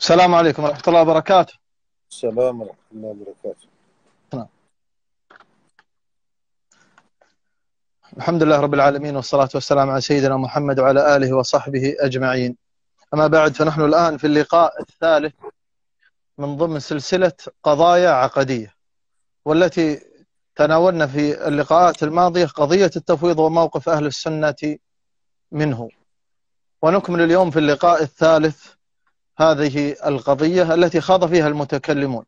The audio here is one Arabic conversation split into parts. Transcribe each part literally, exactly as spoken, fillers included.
السلام عليكم ورحمة الله وبركاته. السلام ورحمة الله وبركاته. الحمد لله رب العالمين، والصلاة والسلام على سيدنا محمد وعلى آله وصحبه أجمعين. أما بعد، فنحن الآن في اللقاء الثالث من ضمن سلسلة قضايا عقدية، والتي تناولنا في اللقاءات الماضية قضية التفويض وموقف أهل السنة منه، ونكمل اليوم في اللقاء الثالث هذه القضية التي خاض فيها المتكلمون،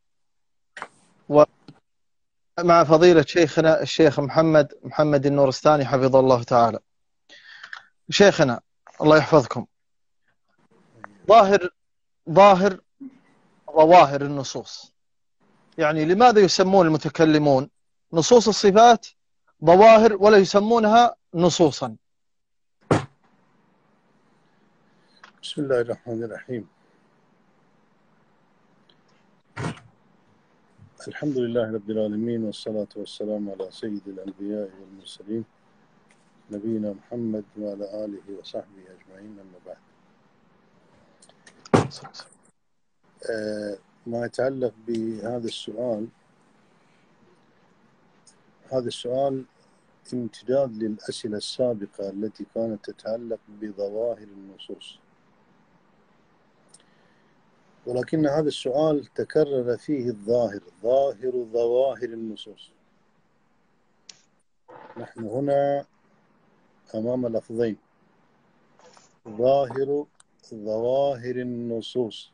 ومع فضيلة شيخنا الشيخ محمد محمد النورستاني حفظه الله تعالى. شيخنا الله يحفظكم، ظاهر ظاهر ظواهر النصوص، يعني لماذا يسمون المتكلمون نصوص الصفات ظواهر ولا يسمونها نصوصا؟ بسم الله الرحمن الرحيم. الحمد لله رب العالمين، والصلاة والسلام على سيد الأنبياء والمرسلين نبينا محمد وعلى آله وصحبه أجمعين، أما بعد. آه ما يتعلق بهذا السؤال، هذا السؤال امتداد للأسئلة السابقة التي كانت تتعلق بظواهر النصوص، ولكن هذا السؤال تكرر فيه الظاهر، ظاهر ظواهر النصوص. نحن هنا أمام لفظين، ظاهر ظواهر النصوص.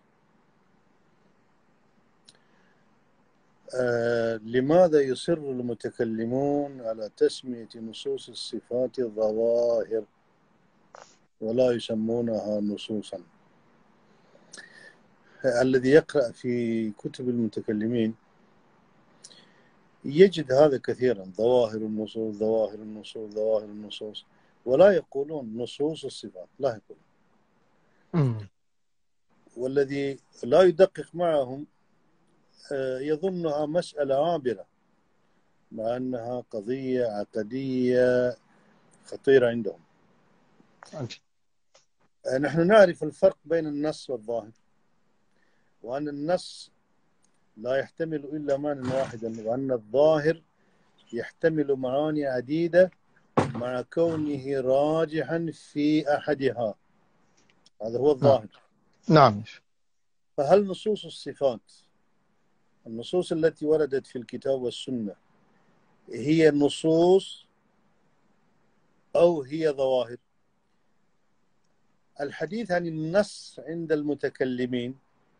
آه لماذا يصر المتكلمون على تسمية نصوص الصفات ظواهر ولا يسمونها نصوصا؟ الذي يقرأ في كتب المتكلمين يجد هذا كثيرا، ظواهر النصوص ظواهر النصوص ظواهر النصوص، ولا يقولون نصوص الصفات، لا يقولون. والذي لا يدقق معهم يظنها مسألة عابرة، مع أنها قضية عقدية خطيرة عندهم. نحن نعرف الفرق بين النص والظاهر، وأن النص لا يحتمل إلا معنى واحدا، وأن الظاهر يحتمل معاني عديدة مع كونه راجحا في أحدها. هذا هو الظاهر. نعم. فهل نصوص الصفات، النصوص التي وردت في الكتاب والسنة، هي نصوص أو هي ظواهر؟ الحديث عن النص عند المتكلمين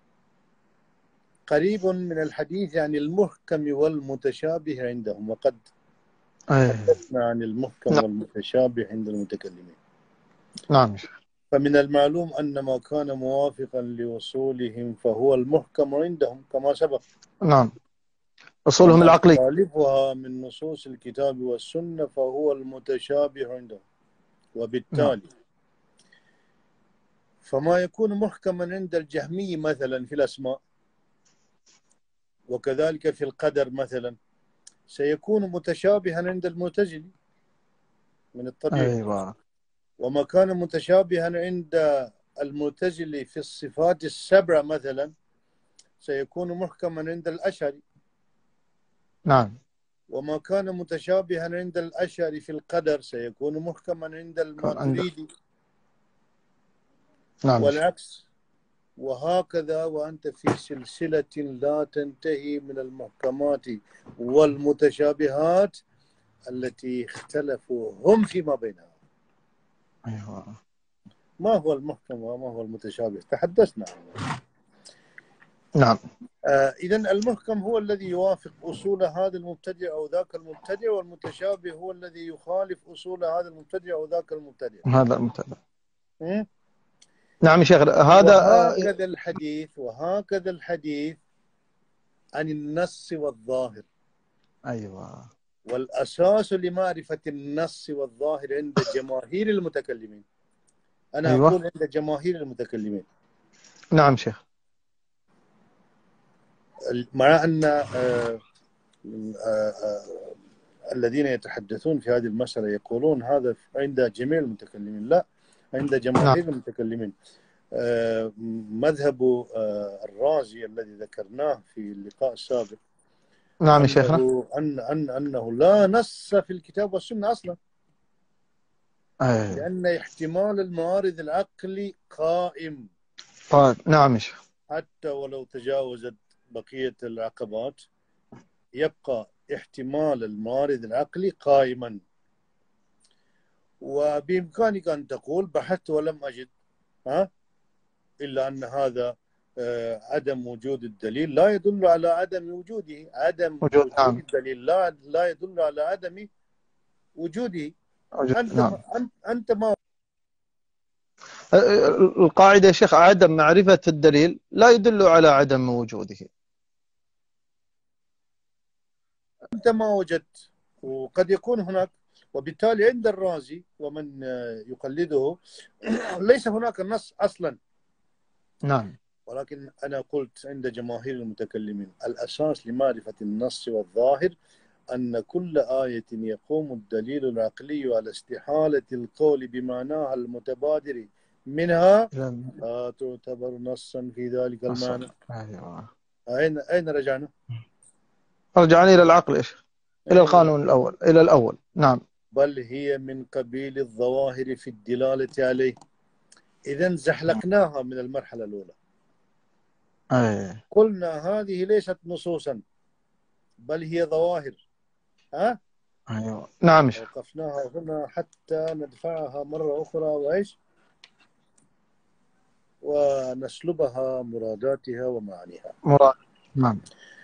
قريب من الحديث عن المحكم والمتشابه عندهم، وقد تحدثنا عن المحكم نعم. والمتشابه عند المتكلمين. نعم. فمن المعلوم أن ما كان موافقا لوصولهم فهو المحكم عندهم كما سبق. نعم، أصولهم العقلي. يخالفها من نصوص الكتاب والسنة فهو المتشابه عندهم. وبالتالي نعم. فما يكون محكما عند الجهمي مثلا في الأسماء، وكذلك في القدر مثلا، سيكون متشابها عند المعتزلي من الطبيعي. أيوة. وما كان متشابها عند المعتزلي في الصفات السبعة مثلا سيكون محكما عند الأشعري. نعم. وما كان متشابها عند الأشعري في القدر سيكون محكما عند الماتريدي. نعم. والعكس، وهكذا، وأنت في سلسلة لا تنتهي من المحكمات والمتشابهات التي اختلفوا هم فيما بينهم. أيوة. ما هو المحكم وما هو المتشابه تحدثنا عنه. نعم. آه إذن المحكم هو الذي يوافق أصول هذا المبتدع أو ذاك المبتدع، والمتشابه هو الذي يخالف أصول هذا المبتدع أو ذاك المبتدع. هذا المبتدع. نعم شيخ. هذا وهكذا الحديث وهكذا الحديث عن النص والظاهر. أيوة. والأساس لمعرفة النص والظاهر عند جماهير المتكلمين، أنا أيوة. أقول عند جماهير المتكلمين. نعم شيخ. مع أن آآ آآ الذين يتحدثون في هذه المسألة يقولون هذا عند جميع المتكلمين، لا، عند جماهير نعم. المتكلمين. مذهب الرازي الذي ذكرناه في اللقاء السابق، نعم يا شيخنا. أنه, أن أن أنه لا نص في الكتاب والسنة أصلا، أيه. لأن احتمال المعارض العقلي قائم. طيب نعم يا شيخ. حتى ولو تجاوزت بقية العقبات يبقى احتمال المعارض العقلي قائما. وبإمكانك أن تقول بحثت ولم أجد، ها إلا أن هذا عدم وجود الدليل لا يدل على عدم وجوده. عدم وجود وجود نعم. الدليل لا لا يدل على عدم وجوده. وجود أنت نعم. ما أنت أنت ما القاعدة يا شيخ عدم معرفة الدليل لا يدل على عدم وجوده. أنت ما وجدت، وقد يكون هناك. وبالتالي عند الرازي ومن يقلده ليس هناك نص أصلا. نعم. ولكن أنا قلت عند جماهير المتكلمين الأساس لمعرفة النص والظاهر أن كل آية يقوم الدليل العقلي على استحالة القول بمعناها المتبادر منها لا تعتبر نصا في ذلك المعنى. أيوة. أين أين رجعنا؟ رجعنا إلى العقل يا شيخ، إلى القانون الأول، إلى الأول. نعم. بل هي من قبيل الظواهر في الدلالة عليه. إذن زحلقناها من المرحلة الأولى. أيه. قلنا هذه ليست نصوصا بل هي ظواهر. ها؟ أيوة. نعم. وقفناها هنا حتى ندفعها مرة أخرى وإيش؟ ونسلبها مراداتها ومعانيها. مراد. نعم.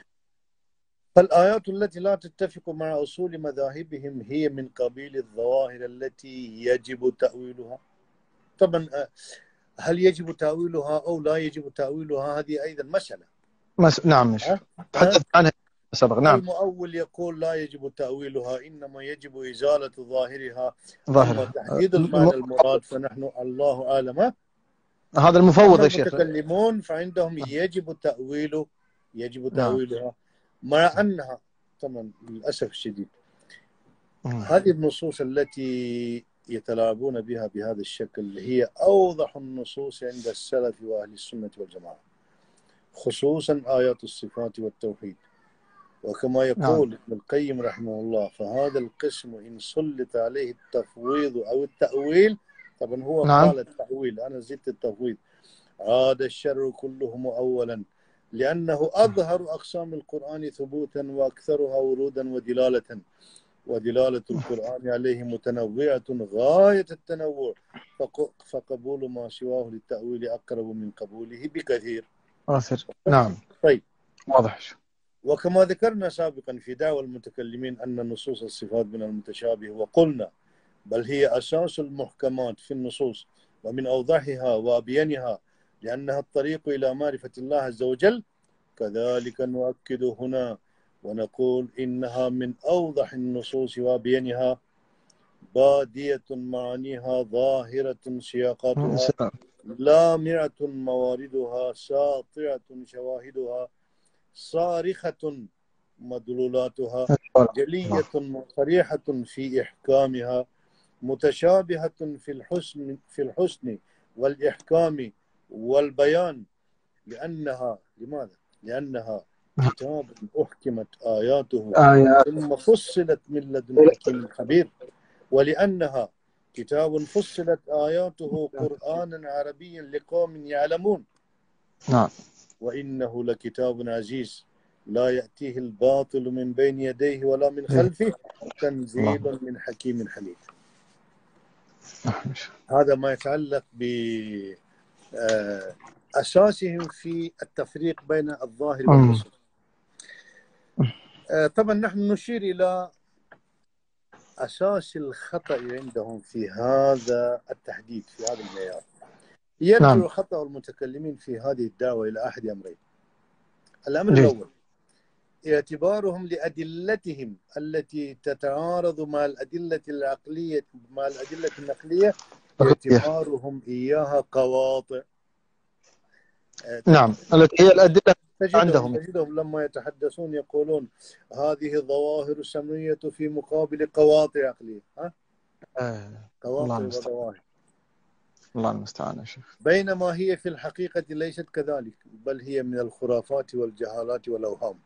فالآيات التي لا تتفق مع أصول مذاهبهم هي من قبيل الظواهر التي يجب تأويلها. طبعا هل يجب تأويلها أو لا يجب تأويلها هذه أيضا مسألة. مس... نعم مش تحدث عنها سبق. نعم. المؤول يقول لا يجب تأويلها إنما يجب إزالة ظاهرها. ظاهرها. أما تحديد المعنى المراد فنحن الله أعلم. هذا المفوض يا شيخ. المتكلمون فعندهم يجب تأويله، يجب تأويلها. نعم. مع أنها طبعا للأسف الشديد هذه النصوص التي يتلاعبون بها بهذا الشكل هي أوضح النصوص عند السلف وأهل السنة والجماعة، خصوصا آيات الصفات والتوحيد. وكما يقول ابن نعم. القيم رحمه الله فهذا القسم إن سلط عليه التفويض أو التأويل، طبعا هو نعم. قال التأويل، أنا زدت التفويض، عاد الشر كله مؤولا لأنه أظهر أقسام القرآن ثبوتا وأكثرها ورودا ودلالة، ودلالة القرآن عليه متنوعة غاية التنوع، فقبول ما سواه للتأويل أقرب من قبوله بكثير. آخر. نعم. طيب واضح. وكما ذكرنا سابقا في دعوى المتكلمين أن نصوص الصفات من المتشابه، وقلنا بل هي أساس المحكمات في النصوص ومن أوضحها وأبينها لأنها الطريق إلى معرفة الله عز وجل. كذلك نؤكد هنا ونقول إنها من أوضح النصوص وأبينها، بادية معانيها ظاهرة سياقاتها، لامعة مواردها، ساطعة شواهدها، صارخة مدلولاتها، جلية صريحة في إحكامها، متشابهة في الحسن في الحسن والإحكام والبيان. لأنها لماذا؟ لأنها كتاب أحكمت آياته ثم فصلت من لدن حكيم خبير، ولأنها كتاب فصلت آياته قرآنا عربيا لقوم يعلمون. نعم. وإنه لكتاب عزيز لا يأتيه الباطل من بين يديه ولا من خلفه تنزيل من حكيم حميد. هذا ما يتعلق بأساسهم في التفريق بين الظاهر والنصوص. طبعا نحن نشير إلى أساس الخطأ عندهم في هذا التحديد، في هذا المعيار. يرجع نعم. خطأ المتكلمين في هذه الدعوة إلى أحد أمرين. الأمر جيد. الأول اعتبارهم لأدلتهم التي تتعارض مع الأدلة العقلية مع الأدلة النقلية، اعتبارهم إياها قواطع. نعم، التي هي الأدلة تجدهم عندهم. تجدهم لما يتحدثون يقولون هذه ظواهر سمعية في مقابل قواطع عقلية. ها؟ آه. قواطع وظواهر. الله المستعان يا شيخ. بينما هي في الحقيقة ليست كذلك، بل هي من الخرافات والجهالات والأوهام.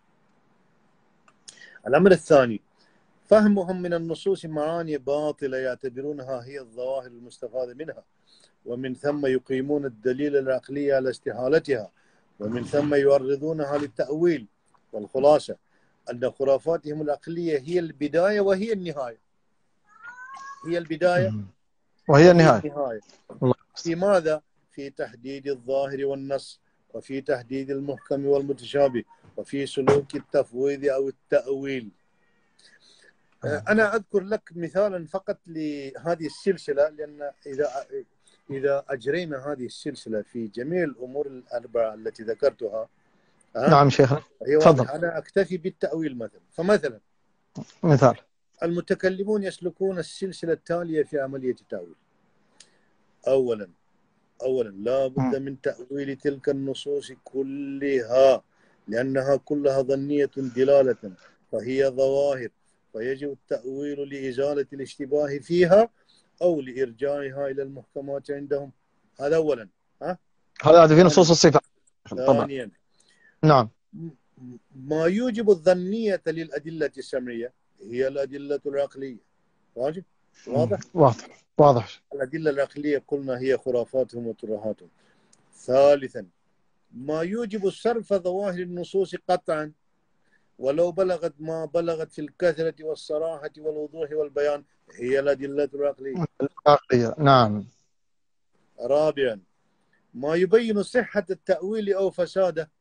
الأمر الثاني، فهمهم من النصوص معاني باطلة يعتبرونها هي الظواهر المستفادة منها، ومن ثم يقيمون الدليل العقلي على استحالتها، ومن ثم يعرضونها للتأويل. والخلاصة أن خرافاتهم العقلية هي البداية وهي النهاية. هي البداية وهي النهاية. النهاية. في ماذا؟ في تحديد الظاهر والنص، وفي تحديد المحكم والمتشابه، وفي سلوك التفويض أو التأويل. أنا أذكر لك مثالا فقط لهذه السلسلة، لأن إذا إذا أجرينا هذه السلسلة في جميع الأمور الأربعة التي ذكرتها، نعم شيخنا تفضل. أنا أكتفي بالتأويل مثلا. فمثلا مثال، المتكلمون يسلكون السلسلة التالية في عملية التأويل. أولا أولا لا بد من تأويل تلك النصوص كلها، لأنها كلها ظنية دلالة، فهي ظواهر، فيجب التأويل لإزالة الاشتباه فيها أو لإرجاعها إلى المحكمات عندهم. هذا أولا. ها؟ هذا في نصوص الصفات. ثانيا، نعم، ما يوجب الظنية للأدلة السمعية هي الأدلة العقلية. واضح؟ واضح؟ واضح واضح. الأدلة العقلية قلنا هي خرافاتهم وترهاتهم. ثالثا، ما يوجب صرف ظواهر النصوص قطعا ولو بلغت ما بلغت في الكثرة والصراحة والوضوح والبيان هي الأدلة العقلية. العقلية، نعم. رابعا، ما يبين صحة التأويل أو فساده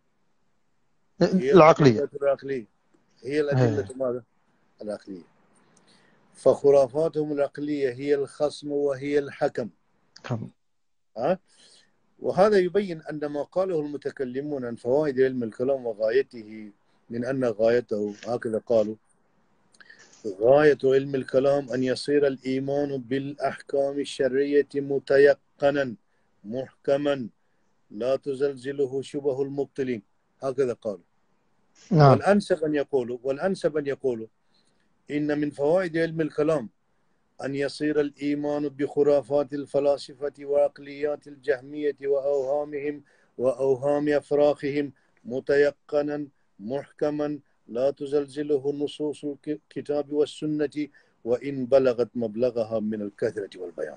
هي العقلية. الأدلة العقلية. هي الأدلة ماذا؟ العقلية. فخرافاتهم العقلية هي الخصم وهي الحكم. ها؟ وهذا يبين أن ما قاله المتكلمون عن فوائد علم الكلام وغايته، من أن غايته هكذا قالوا: غاية علم الكلام أن يصير الإيمان بالأحكام الشرعية متيقنا محكما لا تزلزله شبه المبطلين. هكذا قالوا. نعم. والأنسب أن يقولوا والأنسب أن يقولوا إن من فوائد علم الكلام أن يصير الإيمان بخرافات الفلاسفة وعقليات الجهمية وأوهامهم وأوهام أفراخهم متيقنا محكما لا تزلزله نصوص الكتاب والسنة وإن بلغت مبلغها من الكثرة والبيان.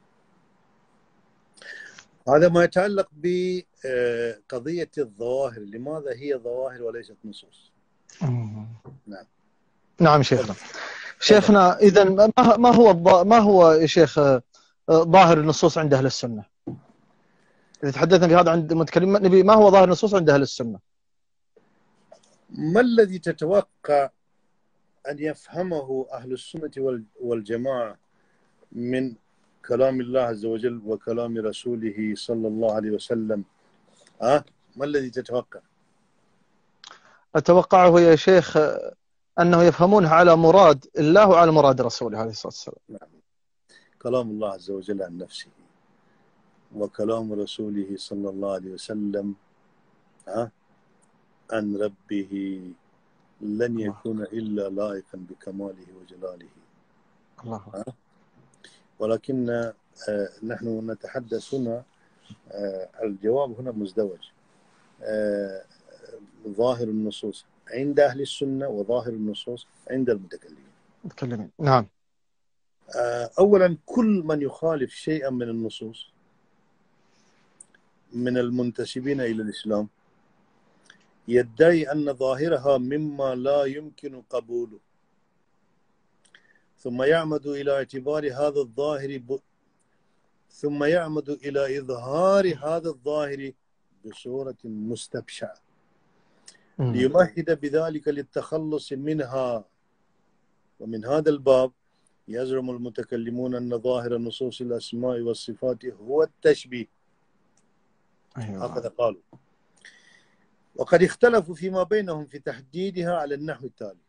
هذا ما يتعلق بقضية الظواهر. لماذا هي ظواهر وليست نصوص؟ نعم نعم شيخنا. شيخنا إذا ما هو ما هو يا شيخ ظاهر النصوص عند أهل السنة؟ إذا تحدثنا في هذا عند المتكلم نبي ما هو ظاهر النصوص عند أهل السنة؟ ما الذي تتوقع أن يفهمه أهل السنة والجماعة من كلام الله عز وجل وكلام رسوله صلى الله عليه وسلم؟ أه؟ ما الذي تتوقع؟ أتوقعه يا شيخ أنه يفهمونه على مراد الله وعلى مراد رسوله عليه الصلاة والسلام. نعم. كلام الله عز وجل عن نفسه وكلام رسوله صلى الله عليه وسلم أه؟ عن ربه لن يكون إلا لائقا بكماله وجلاله. الله. أه؟ ولكن آه نحن نتحدث هنا، آه الجواب هنا مزدوج. آه ظاهر النصوص عند أهل السنة وظاهر النصوص عند المتكلمين. متكلمين. نعم. آه أولا، كل من يخالف شيئا من النصوص من المنتسبين إلى الإسلام يدعي أن ظاهرها مما لا يمكن قبوله، ثم يعمد إلى اعتبار هذا الظاهر ب... ثم يعمد إلى إظهار هذا الظاهر بصورة مستبشعة ليمهد بذلك للتخلص منها. ومن هذا الباب يزعم المتكلمون أن ظاهر نصوص الأسماء والصفات هو التشبيه. أيوة. هكذا قالوا. وقد اختلفوا فيما بينهم في تحديدها على النحو التالي.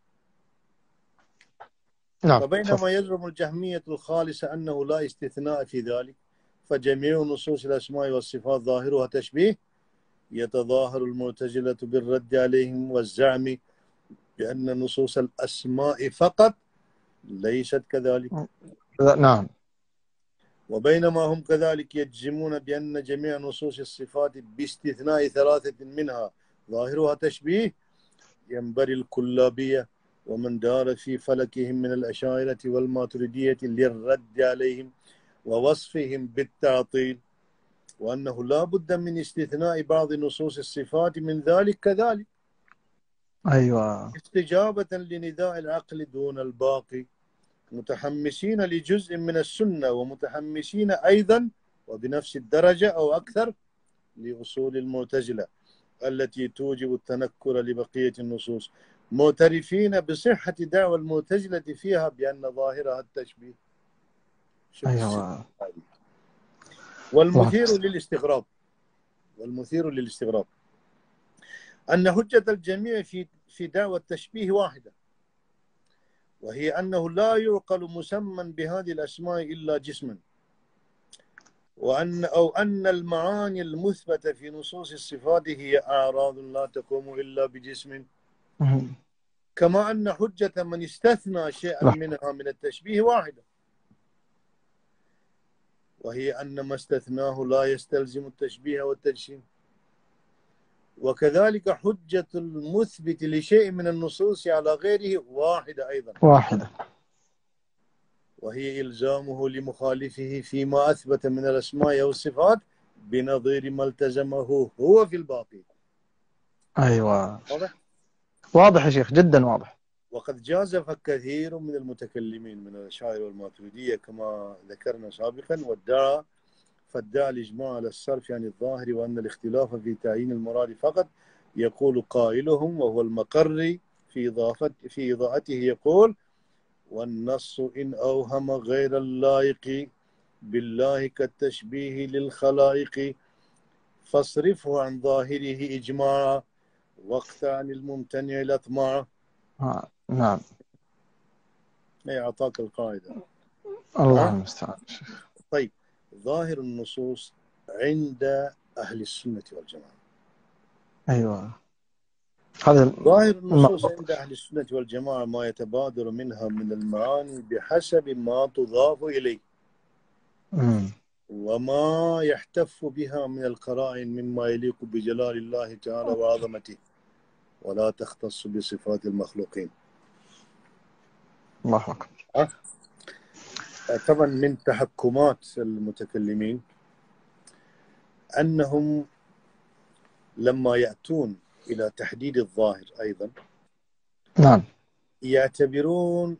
نعم. فبينما يزعم الجهمية الخالصة أنه لا استثناء في ذلك فجميع نصوص الأسماء والصفات ظاهرها تشبيه، يتظاهر المعتزلة بالرد عليهم والزعم بأن نصوص الأسماء فقط ليست كذلك. نعم. وبينما هم كذلك يجزمون بأن جميع نصوص الصفات باستثناء ثلاثة منها ظاهرها تشبيه، ينبري الكلابية ومن دار في فلكهم من الأشاعرة والماتريدية للرد عليهم ووصفهم بالتعطيل، وأنه لا بد من استثناء بعض نصوص الصفات من ذلك كذلك، أيوة استجابة لنداء العقل دون الباقي، متحمسين لجزء من السنة ومتحمسين أيضا وبنفس الدرجة أو أكثر لأصول المعتزلة التي توجب التنكر لبقية النصوص، معترفين بصحة دعوى المعتزلة فيها بأن ظاهرها التشبيه. شوف أيوة. والمثير للاستغراب والمثير للاستغراب أن حجة الجميع في في دعوى التشبيه واحدة، وهي أنه لا يعقل مسمى بهذه الأسماء إلا جسما، وأن أو أن المعاني المثبتة في نصوص الصفات هي أعراض لا تقوم إلا بجسم، كما أن حجة من استثنى شيئا منها من التشبيه واحدة، وهي أن ما استثناه لا يستلزم التشبيه والتجسيم. وكذلك حجة المثبت لشيء من النصوص على غيره واحدة أيضا، واحدة، وهي إلزامه لمخالفه فيما أثبت من الأسماء والصفات بنظير ما التزمه هو في الباقي. أيوة واضح؟ واضح يا شيخ، جدا واضح. وقد جازف كثير من المتكلمين من الأشاعرة والماتريدية كما ذكرنا سابقا، وادعى فادعى الإجماع على الصرف عن الظاهر، وأن الاختلاف في تعيين المراد فقط. يقول قائلهم وهو المقري في إضافة في إضاءته يقول: والنص إن أوهم غير اللائق بالله كالتشبيه للخلائق فاصرفه عن ظاهره إجماعا واقطع عن الممتنع الأطماع. آه. نعم. أي أعطاك القاعدة. الله المستعان. طيب، ظاهر النصوص عند أهل السنة والجماعة. أيوة، هذا ظاهر النصوص المقصود. عند أهل السنة والجماعة ما يتبادر منها من المعاني بحسب ما تضاف إليه، مم. وما يحتف بها من القرائن مما يليق بجلال الله تعالى وعظمته، ولا تختص بصفات المخلوقين. الله أكبر. أه؟ طبعا من تحكمات المتكلمين أنهم لما يأتون إلى تحديد الظاهر أيضا نعم. يعتبرون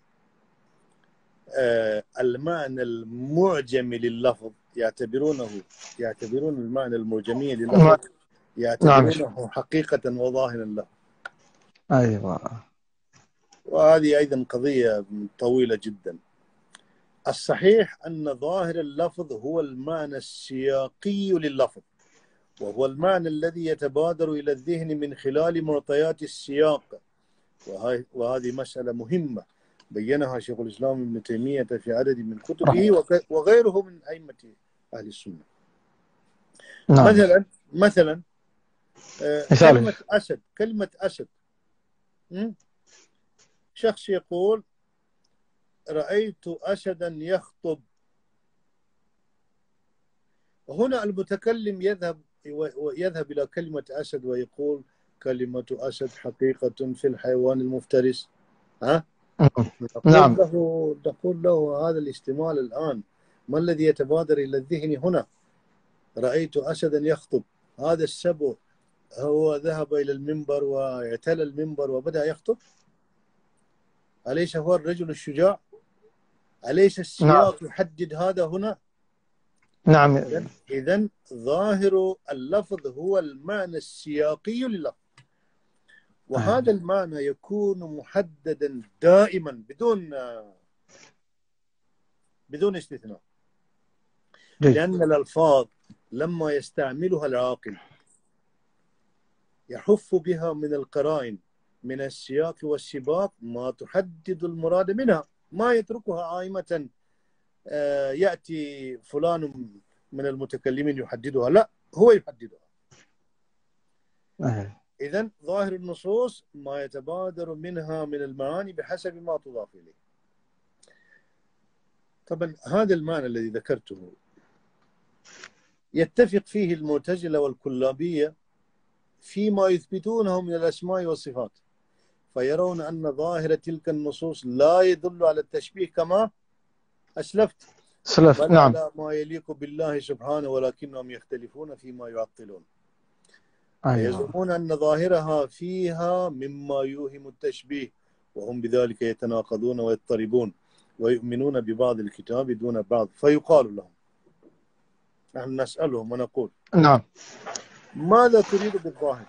آه المعنى المعجمي لللفظ، يعتبرونه يعتبرون المعنى المعجمي لللفظ يعتبرونه نعم. حقيقة وظاهرا له. أيوة. وهذه أيضا قضية طويلة جدا. الصحيح أن ظاهر اللفظ هو المعنى السياقي لللفظ، وهو المعنى الذي يتبادر إلى الذهن من خلال معطيات السياق، وهذه مسألة مهمة بينها شيخ الإسلام ابن تيمية في عدد من كتبه وغيره من أئمة أهل السنة. نعم. مثلا مثلا كلمة أسد كلمة أسد شخص يقول رأيت أسدا يخطب، هنا المتكلم يذهب يذهب إلى كلمة أسد ويقول كلمة أسد حقيقة في الحيوان المفترس. ها؟ نقول نعم. له نقول له هذا الاستعمال الآن ما الذي يتبادر إلى الذهن هنا؟ رأيت أسدا يخطب، هذا السبع هو ذهب إلى المنبر واعتلى المنبر وبدأ يخطب؟ أليس هو الرجل الشجاع؟ أليس السياق نعم. يحدد هذا هنا؟ نعم. إذن ظاهر اللفظ هو المعنى السياقي لللفظ، وهذا المعنى يكون محددا دائما بدون بدون استثناء، لأن الألفاظ لما يستعملها العاقل يحف بها من القرائن من السياق والسباق ما تحدد المراد منها، ما يتركها عائمة يأتي فلان من المتكلمين يحددها، لا، هو يحددها. إذن ظاهر النصوص ما يتبادر منها من المعاني بحسب ما تضاف إليه. طبعا هذا المعنى الذي ذكرته يتفق فيه المعتزلة والكلابية فيما يثبتونه من الأسماء والصفات، فيرون أن ظاهر تلك النصوص لا يدل على التشبيه كما أسلفت، سلف بل نعم. على ما يليق بالله سبحانه، ولكنهم يختلفون فيما يعطلون. أيوة. فيزعمون أن ظاهرها فيها مما يوهم التشبيه، وهم بذلك يتناقضون ويضطربون ويؤمنون ببعض الكتاب دون بعض. فيقال لهم، نحن نسألهم ونقول: نعم. ماذا تريد بالظاهر؟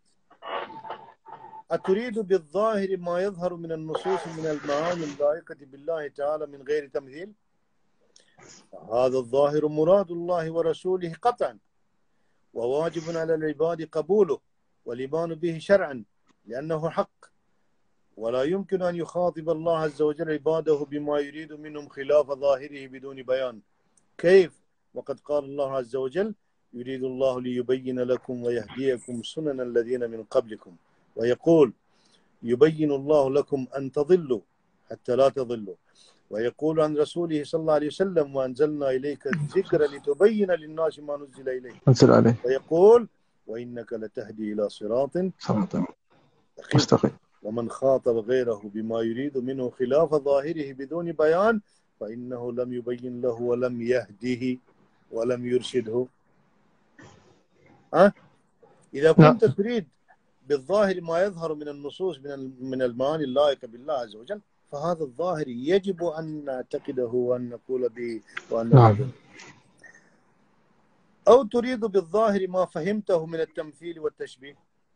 أتريد بالظاهر ما يظهر من النصوص من المعاني اللائقة بالله تعالى من غير تمثيل؟ هذا الظاهر مراد الله ورسوله قطعا، وواجب على العباد قبوله والإيمان به شرعا لأنه حق، ولا يمكن أن يخاطب الله عز وجل عباده بما يريد منهم خلاف ظاهره بدون بيان. كيف وقد قال الله عز وجل: يريد الله ليبين لكم ويهديكم سنن الذين من قبلكم، ويقول: يبين الله لكم أن تضلوا حتى لا تضلوا، ويقول عن رسوله صلى الله عليه وسلم: وأنزلنا إليك الذكر لتبين للناس ما نزل إليه، انزل عليه، ويقول: وإنك لتهدي إلى صراط مستقيم. ومن خاطب غيره بما يريد منه خلاف ظاهره بدون بيان فإنه لم يبين له ولم يهده ولم يرشده. أه؟ إذا كنت تريد بالظاهر ما يظهر من النصوص من من المعاني اللائقة بالله عز وجل، فهذا الظاهر يجب أن نعتقده وأن نقول به وأن نؤمن به. أو تريد بالظاهر ما فهمته من التمثيل والتشبيه،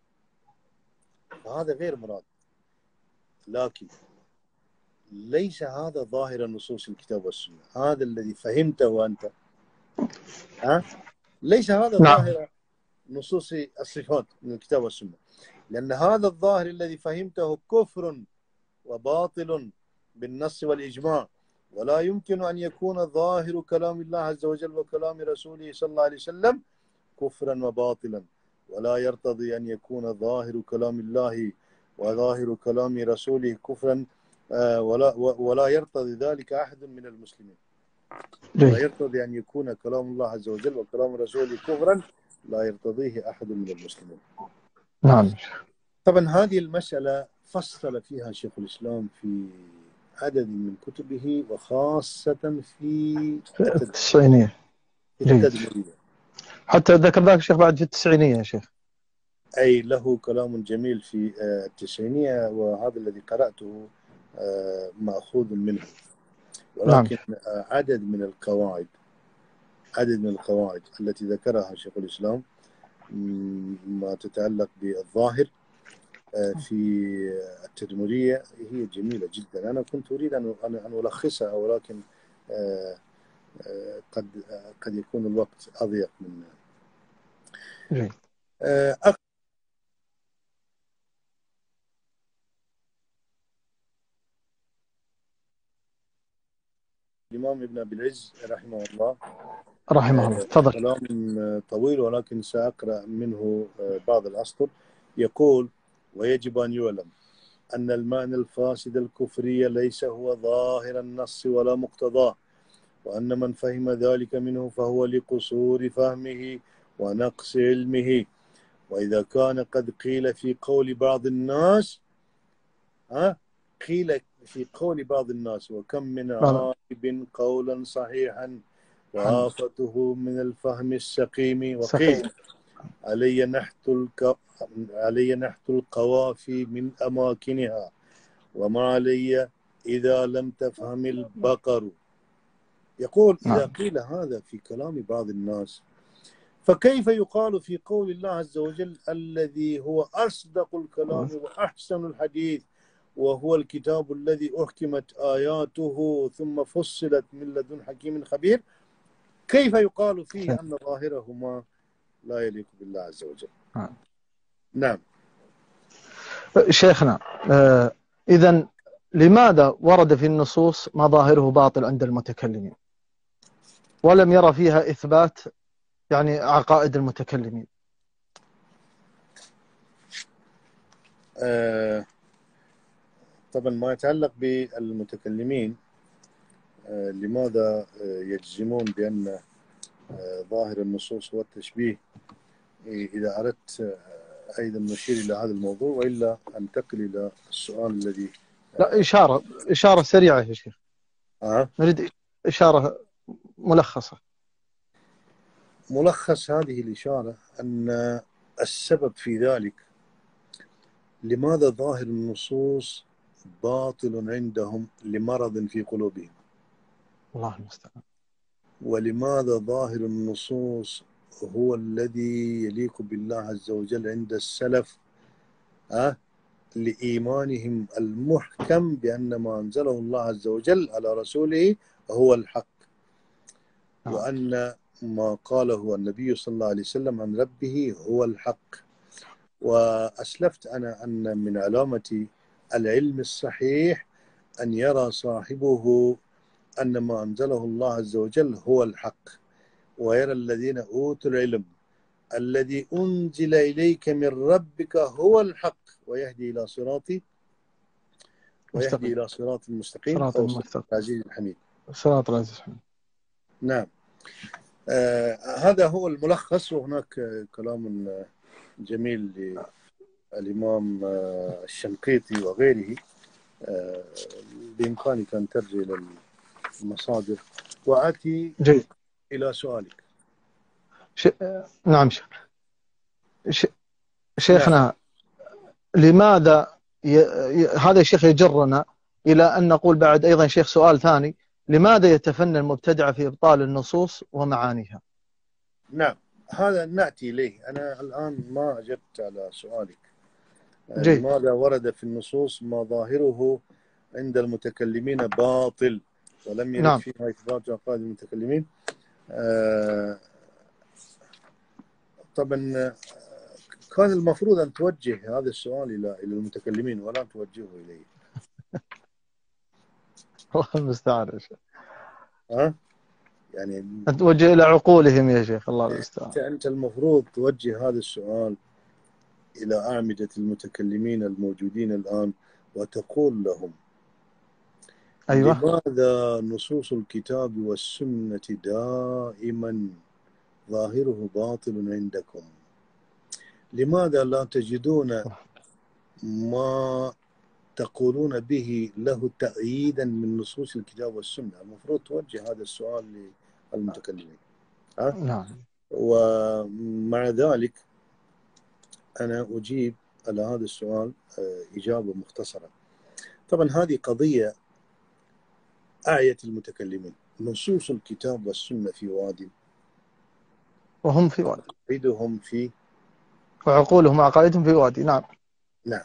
فهذا غير مراد. لكن ليس هذا ظاهر نصوص الكتاب والسنة، هذا الذي فهمته أنت، ها؟ ليس هذا نعم. ظاهر نصوص الصفات من الكتاب والسنة، لأن هذا الظاهر الذي فهمته كفر وباطل بالنص والإجماع، ولا يمكن أن يكون ظاهر كلام الله عز وجل وكلام رسوله صلى الله عليه وسلم كفرا وباطلا، ولا يرتضي أن يكون ظاهر كلام الله وظاهر كلام رسوله كفرا، ولا ولا يرتضي ذلك أحد من المسلمين. ولا يرتضي أن يكون كلام الله عز وجل وكلام رسوله كفرا، لا يرتضيه أحد من المسلمين. نعم. طبعا هذه المسألة فصل فيها شيخ الإسلام في عدد من كتبه، وخاصة في التسعينية. التدمرية. حتى ذكر ذاك الشيخ بعد في التسعينية يا شيخ. أي له كلام جميل في التسعينية، وهذا الذي قرأته مأخوذ منه. ولكن نعم. عدد من القواعد عدد من القواعد التي ذكرها شيخ الإسلام ما تتعلق بالظاهر في التدمرية هي جميلة جدا. أنا كنت أريد أن أن ألخصها، ولكن قد قد يكون الوقت أضيق من أكثر. الإمام ابن أبي العز رحمه الله رحمه الله تفضل. كلام طويل ولكن سأقرأ منه بعض الأسطر. يقول: ويجب أن يعلم أن المعنى الفاسد الكفري ليس هو ظاهر النص ولا مقتضاه، وأن من فهم ذلك منه فهو لقصور فهمه ونقص علمه. وإذا كان قد قيل في قول بعض الناس ها قيل في قول بعض الناس وكم من عائب قولا صحيحا وآفته من الفهم السقيم، وقيل علي نحت الك... علي نحت القوافي من أماكنها، وما علي إذا لم تفهم البقر. يقول: إذا قيل هذا في كلام بعض الناس، فكيف يقال في قول الله عز وجل الذي هو أصدق الكلام وأحسن الحديث، وهو الكتاب الذي أحكمت آياته ثم فصلت من لدن حكيم خبير؟ كيف يقال فيه أن ظاهره ما لا يليق بالله عز وجل؟ نعم شيخنا، آه إذن لماذا ورد في النصوص ما ظاهره باطل عند المتكلمين ولم يرى فيها إثبات يعني عقائد المتكلمين؟ آه طبعا ما يتعلق بالمتكلمين لماذا يجزمون بأن ظاهر النصوص هو التشبيه؟ إذا أردت أيضا نشير إلى هذا الموضوع، وإلا أنتقل إلى السؤال الذي لا، إشارة إشارة سريعة يا شيخ. أه؟ نريد إشارة ملخصة. ملخص هذه الإشارة أن السبب في ذلك لماذا ظاهر النصوص باطل عندهم لمرض في قلوبهم، الله المستعان. ولماذا ظاهر النصوص هو الذي يليق بالله عز وجل عند السلف أه؟ لإيمانهم المحكم بأن ما أنزله الله عز وجل على رسوله هو الحق، وأن ما قاله النبي صلى الله عليه وسلم عن ربه هو الحق. وأسلفت أنا أن من علامة العلم الصحيح أن يرى صاحبه أن ما أنزله الله عز وجل هو الحق، ويرى الذين أوتوا العلم الذي أنزل إليك من ربك هو الحق ويهدي إلى صراط ويهدي إلى صراط المستقيم صراط أو المستقيم، صراط العزيز الحميد. صراط العزيز الحميد. نعم. آه هذا هو الملخص، وهناك كلام جميل للإمام آه الشنقيطي وغيره. آه بإمكانك أن ترجع إلى المصادر. وآتي جيد. إلى سؤالك. ش... نعم شيخ. ش... شيخنا، نعم. لماذا ي... ي... هذا الشيخ يجرنا إلى أن نقول بعد أيضا شيخ سؤال ثاني: لماذا يتفنن المبتدع في إبطال النصوص ومعانيها؟ نعم، هذا نأتي إليه. أنا الآن ما أجبت على سؤالك. جيد. لماذا ورد في النصوص ما ظاهره عند المتكلمين باطل ولم يرد نعم. فيها إثبات عقائد المتكلمين؟ آه طبعا كان المفروض أن توجه هذا السؤال إلى إلى المتكلمين ولا توجهه إليه. الله المستعان يا شيخ. ها؟ يعني توجه إلى عقولهم يا شيخ. الله المستعان. أنت أنت المفروض توجه هذا السؤال إلى أعمدة المتكلمين الموجودين الآن وتقول لهم: أيوة. لماذا نصوص الكتاب والسنة دائما ظاهره باطل عندكم؟ لماذا لا تجدون ما تقولون به له تأييدا من نصوص الكتاب والسنة؟ المفروض توجه هذا السؤال للمتكلمين. ها؟ نعم. ومع ذلك أنا أجيب على هذا السؤال إجابة مختصرة. طبعا هذه قضية أعيت المتكلمين. نصوص الكتاب والسنة في وادي وهم في وادي، عقائدهم في وعقولهم وعقائدهم في وادي. نعم. نعم.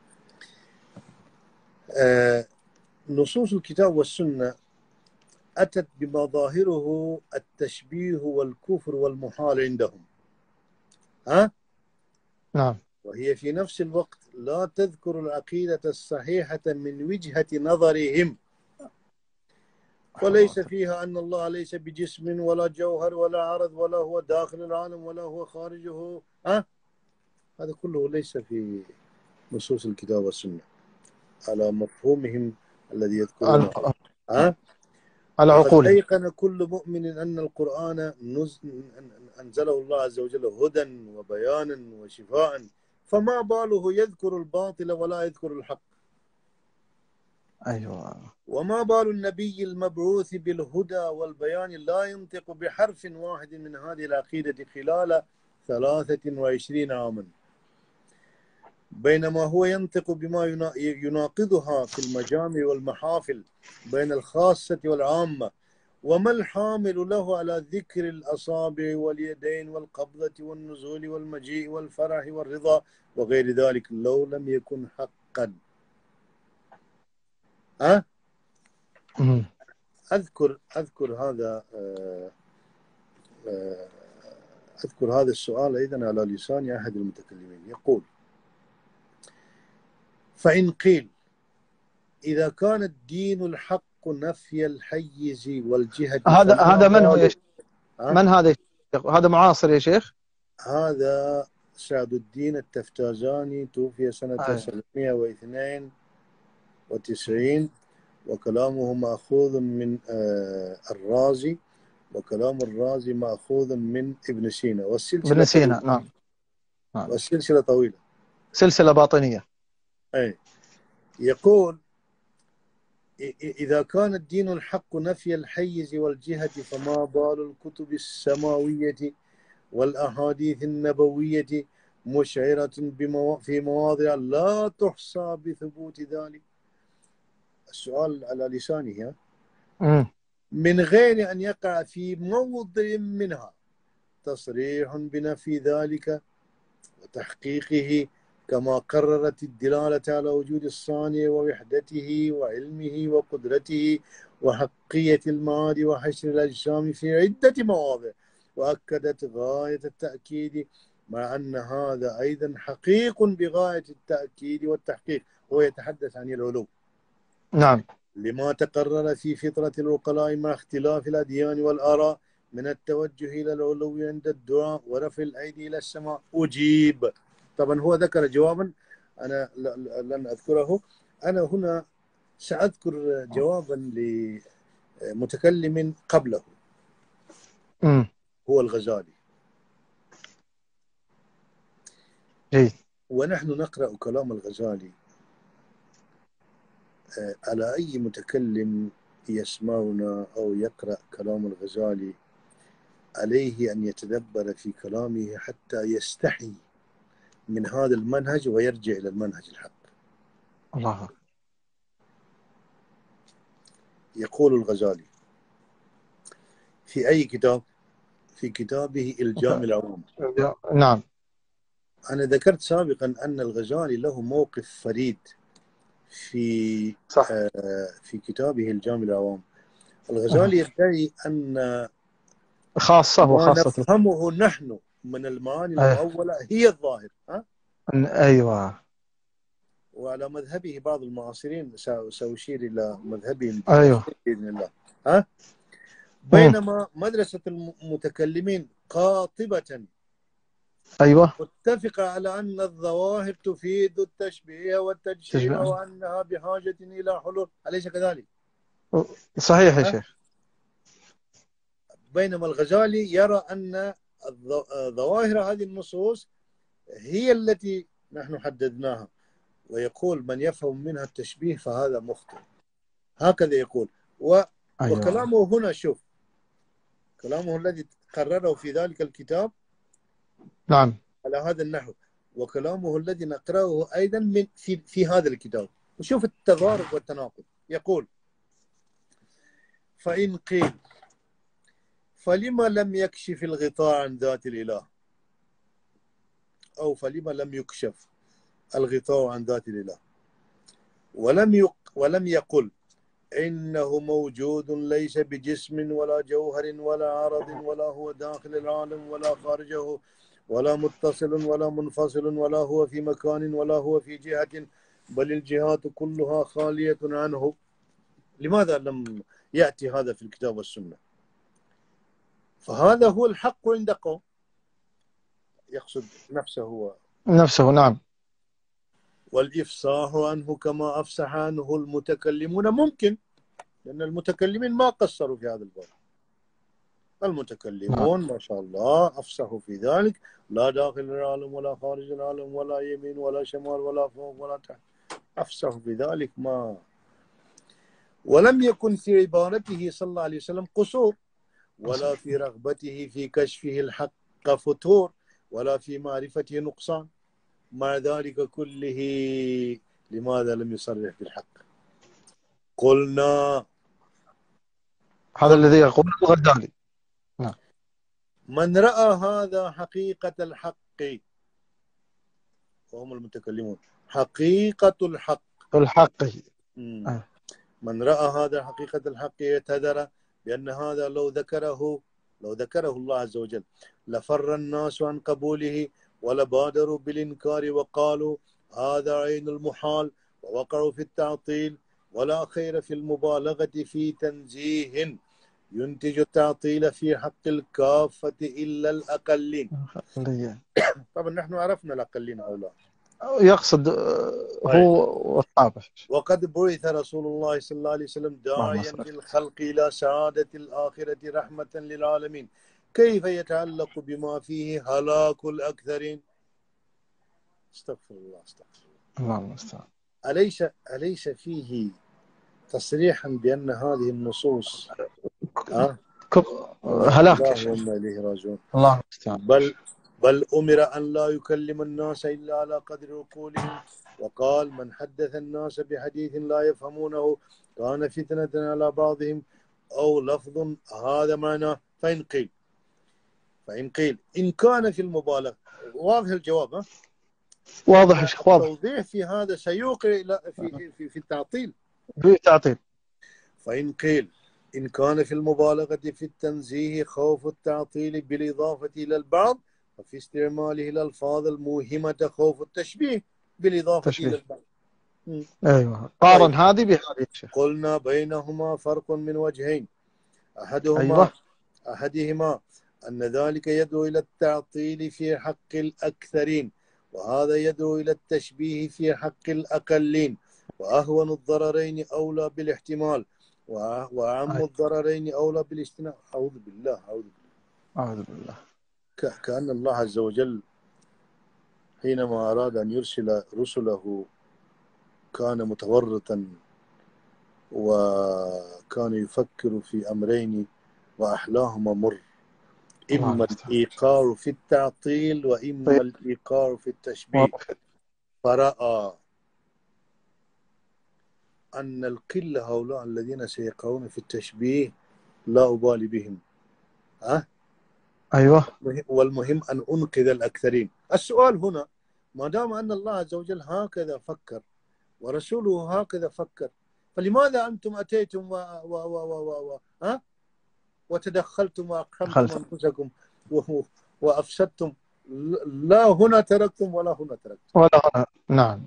آه نصوص الكتاب والسنة أتت بما ظاهره التشبيه والكفر والمحال عندهم. ها؟ نعم. وهي في نفس الوقت لا تذكر العقيدة الصحيحة من وجهة نظرهم، وليس فيها أن الله ليس بجسم ولا جوهر ولا عرض ولا هو داخل العالم ولا هو خارجه. ها؟ هذا كله ليس في نصوص الكتاب والسنة على مفهومهم الذي يذكرونه. ها؟ على عقولهم. أيقن كل مؤمن أن القرآن أنزله الله عز وجل هدى وبيانا وشفاء، فما باله يذكر الباطل ولا يذكر الحق؟ أيوة. وما بال النبي المبعوث بالهدى والبيان لا ينطق بحرف واحد من هذه العقيدة خلال ثلاثة وعشرين عاما، بينما هو ينطق بما يناقضها في المجامع والمحافل بين الخاصة والعامة؟ وما الحامل له على ذكر الأصابع واليدين والقبضة والنزول والمجيء والفرح والرضا وغير ذلك لو لم يكن حقا؟ ها؟ أذكر أذكر هذا أذكر هذا السؤال أيضا على لسان أحد المتكلمين يقول: فإن قيل إذا كان الدين الحق نفي الحيز والجهة، هذا هذا من هو يا شيخ؟ من هذا يا شيخ؟ هذا معاصر يا شيخ؟ هذا سعد الدين التفتازاني، توفي سنة سبعمائة واثنين وتسعين، وكلامه مأخوذ من الرازي، وكلام الرازي مأخوذ من ابن سينا، والسلسلة ابن سينا. طويلة. نعم. نعم. والسلسلة طويلة. سلسلة باطنية. أي. يقول: إذا كان الدين الحق نفي الحيز والجهة، فما بال الكتب السماوية والأحاديث النبوية مشعرة بمو... في مواضع لا تحصى بثبوت ذلك. السؤال على لسانها م. من غير أن يقع في موضع منها تصريح بنفي ذلك وتحقيقه، كما قررت الدلالة على وجود الصانع ووحدته وعلمه وقدرته وحقية المعاد وحشر الأجسام في عدة مواضع، وأكدت غاية التأكيد، مع أن هذا أيضا حقيق بغاية التأكيد والتحقيق. هو يتحدث عن العلو. نعم. لما تقرر في فطرة العقلاء مع اختلاف الأديان والآراء من التوجه إلى العلو عند الدعاء ورفع الأيدي إلى السماء. أجيب. طبعا هو ذكر جوابا أنا لن أذكره. أنا هنا سأذكر جوابا لمتكلم قبله، م. هو الغزالي. جيد. ونحن نقرأ كلام الغزالي، على أي متكلم يسمعنا أو يقرأ كلام الغزالي عليه أن يتدبر في كلامه حتى يستحي من هذا المنهج ويرجع إلى المنهج الحق. الله. يقول الغزالي في أي كتاب؟ في كتابه إلجام العوام. نعم. أنا ذكرت سابقا أن الغزالي له موقف فريد في صح. آه في كتابه إلجام العوام. الغزالي يدعي أن خاصة ما وخاصة نفهمه نحن من المعاني أيه. المؤولة هي الظاهر. ها؟ أيوة. وعلى مذهبه بعض المعاصرين، سأشير إلى مذهبهم أيوة. بإذن الله. ها؟ بينما مدرسة المتكلمين قاطبة أيوة. متفقة على أن الظواهر تفيد التشبيه والتجسيم تشبه. وأنها بحاجة إلى حلول، أليس كذلك؟ صحيح يا شيخ. بينما الغزالي يرى أن ظواهر هذه النصوص هي التي نحن حددناها، ويقول من يفهم منها التشبيه فهذا مخطئ. هكذا يقول. و... أيوة. وكلامه هنا، شوف كلامه الذي قرره في ذلك الكتاب نعم. على هذا النحو، وكلامه الذي نقرأه أيضا من في, في هذا الكتاب. وشوف التضارب والتناقض. يقول: فإن قيل فلما لم يكشف الغطاء عن ذات الإله، أو فلما لم يكشف الغطاء عن ذات الإله، ولم يق ولم يقل إنه موجود ليس بجسم ولا جوهر ولا عرض، ولا هو داخل العالم ولا خارجه، ولا متصل ولا منفصل، ولا هو في مكان ولا هو في جهة، بل الجهات كلها خالية عنه. لماذا لم يأتي هذا في الكتاب والسنة؟ فهذا هو الحق عند قوم، يقصد نفسه هو نفسه. نعم. والإفصاح عنه كما أفسح عنه المتكلمون ممكن، لأن المتكلمين ما قصروا في هذا الباب. المتكلمون نعم. ما شاء الله أفسحوا في ذلك، لا داخل العالم ولا خارج العالم ولا يمين ولا شمال ولا فوق ولا تحت، أفسحوا في ذلك. ما ولم يكن في عبارته صلى الله عليه وسلم قصور، ولا في رغبته في كشفه الحق فتور، ولا في معرفته نقصان. مع ذلك كله لماذا لم يصرح بالحق؟ قلنا هذا الذي يقول الغزالي. نعم. من رأى هذا حقيقة الحق، وهم المتكلمون، حقيقة الحق الحق. من رأى هذا حقيقة الحق يتذر بأن هذا لو ذكره لو ذكره الله عز وجل لفر الناس عن قبوله ولبادروا بالإنكار وقالوا هذا عين المحال، ووقعوا في التعطيل. ولا خير في المبالغة في تنزيه ينتج التعطيل في حق الكافة إلا الأقلين. طبعا نحن عرفنا الأقلين هؤلاء. يقصد هو والصحابة. وقد بعث رسول الله صلى الله عليه وسلم داعيا للخلق إلى سعادة الآخرة رحمة للعالمين، كيف يتعلق بما فيه هلاك الأكثرين؟ استغفر الله استغفر الله المستعان. أليس أليس فيه تصريحا بأن هذه النصوص أه؟ هلاك اللهم إليه راجعون. الله المستعان. بل بل أمر أن لا يكلم الناس إلا على قدر عقولهم، وقال من حدث الناس بحديث لا يفهمونه كان فتنة على بعضهم أو لفظ هذا معناه. فإن قيل فإن قيل إن كان في المبالغة، واضح الجواب ها؟ واضح يا شيخ واضح. التوضيح في هذا سيوقع في في في التعطيل. في تعطيل. فإن قيل إن كان في المبالغة في التنزيه خوف التعطيل بالإضافة إلى البعض، وفي استعماله الألفاظ الموهمة خوف التشبيه بالإضافة تشبيه. إلى البعض. م. أيوه قارن طيب. هذه بهذه. قلنا بينهما فرق من وجهين، أحدهما أيوه. أحدهما أن ذلك يدعو إلى التعطيل في حق الأكثرين، وهذا يدعو إلى التشبيه في حق الأقلين، وأهون الضررين أولى بالاحتمال، وأعم الضررين أولى بالاجتناب. أعوذ بالله أعوذ بالله أعوذ بالله. كأن الله عز وجل حينما أراد أن يرسل رسله كان متورطا، وكان يفكر في أمرين وأحلاهما مر، إما الإيقار في التعطيل وإما طيب. الإيقار في التشبيه، فرأى أن القلة هؤلاء الذين سيقعون في التشبيه لا أبالي بهم أه؟ أيوة. والمهم أن أنقذ الأكثرين. السؤال هنا، ما دام أن الله عز وجل هكذا فكر ورسوله هكذا فكر، فلماذا أنتم أتيتم و... و... و... و... و... ها؟ وتدخلتم وأقحمتم أنفسكم و... وأفسدتم؟ لا هنا تركتم ولا هنا تركتم ولا هنا. نعم.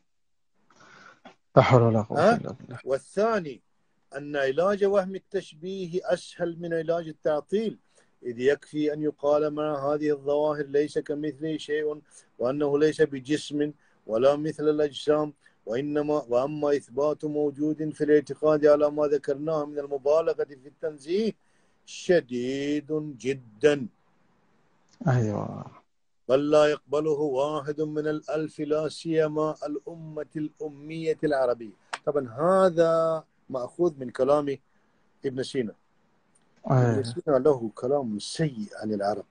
لا حول ولا قوة إلا بالله. والثاني أن علاج وهم التشبيه أسهل من علاج التعطيل، إذ يكفي أن يقال مع هذه الظواهر ليس كمثله شيء، وأنه ليس بجسم ولا مثل الأجسام، وإنما وأما إثبات موجود في الاعتقاد على ما ذكرناه من المبالغة في التنزيه شديد جدا. أيوة. بل لا يقبله واحد من الألف، لا سيما الأمة الأمية العربية. طبعا هذا مأخوذ من كلام ابن سينا. أيوة. ابن سينا له كلام سيء عن العرب،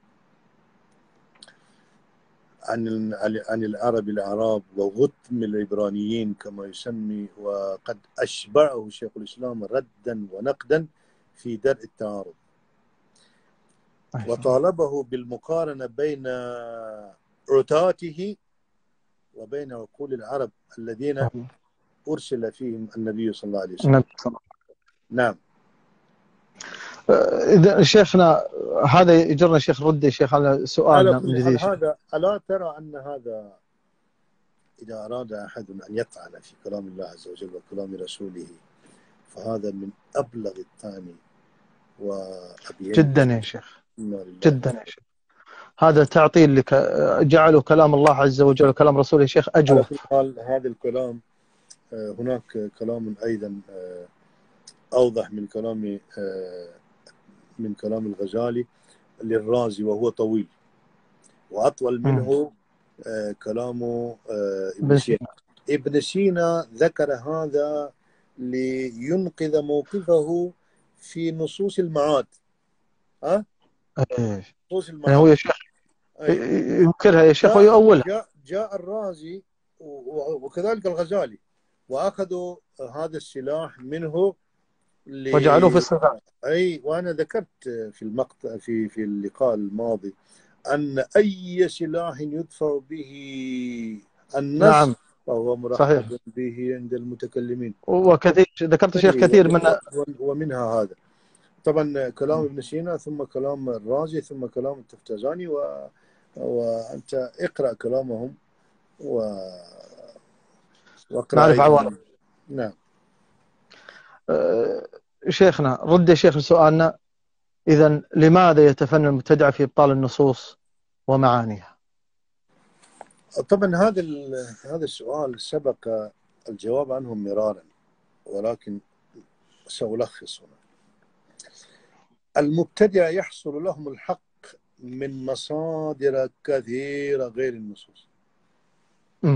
عن عن العرب الأعراب وغتم العبرانيين كما يسمي، وقد أشبعه شيخ الإسلام ردا ونقدا في درء التعارض. أيوة. وطالبه بالمقارنة بين عتاته وبين عقول العرب الذين أيوة. أرسل فيهم النبي صلى الله عليه وسلم. نعم. إذا شيخنا هذا يجرنا شيخ رد شيخ على سؤالنا من جديد. هذا ألا ترى أن هذا إذا أراد أحد أن يطعن في كلام الله عز وجل وكلام رسوله فهذا من أبلغ الثاني وأبين جدا يا شيخ، جدا يا شيخ. هذا تعطيل لك، جعلوا كلام الله عز وجل وكلام رسوله يا شيخ أجوف. هذا الكلام هناك كلام أيضا أوضح من كلام من كلام الغزالي للرازي وهو طويل، وأطول منه م. كلام ابن سينا. ابن سينا ذكر هذا لينقذ موقفه في نصوص المعاد. ها؟ أه؟ نصوص المعاد هو يا شيخ ينكرها يا شيخ ويؤولها. جاء, جاء الرازي وكذلك الغزالي وأخذوا هذا السلاح منه وجعلوه في الصفات. أي وأنا ذكرت في المقطع في في اللقاء الماضي أن أي سلاح يدفع به النص نعم. فهو مرحب به عند المتكلمين، وكثير ذكرت شيخ كثير من ومنها هذا طبعا كلام ابن سينا ثم كلام الرازي ثم كلام التفتزاني، و... وأنت اقرأ كلامهم و واقرأ عوالم. نعم. أه شيخنا رد يا شيخ سؤالنا، إذن لماذا يتفنن المبتدع في إبطال النصوص ومعانيها؟ طبعا هذا هذا السؤال سبق الجواب عنه مرارا، ولكن سألخص هنا. المبتدع يحصل لهم الحق من مصادر كثيرة غير النصوص. م.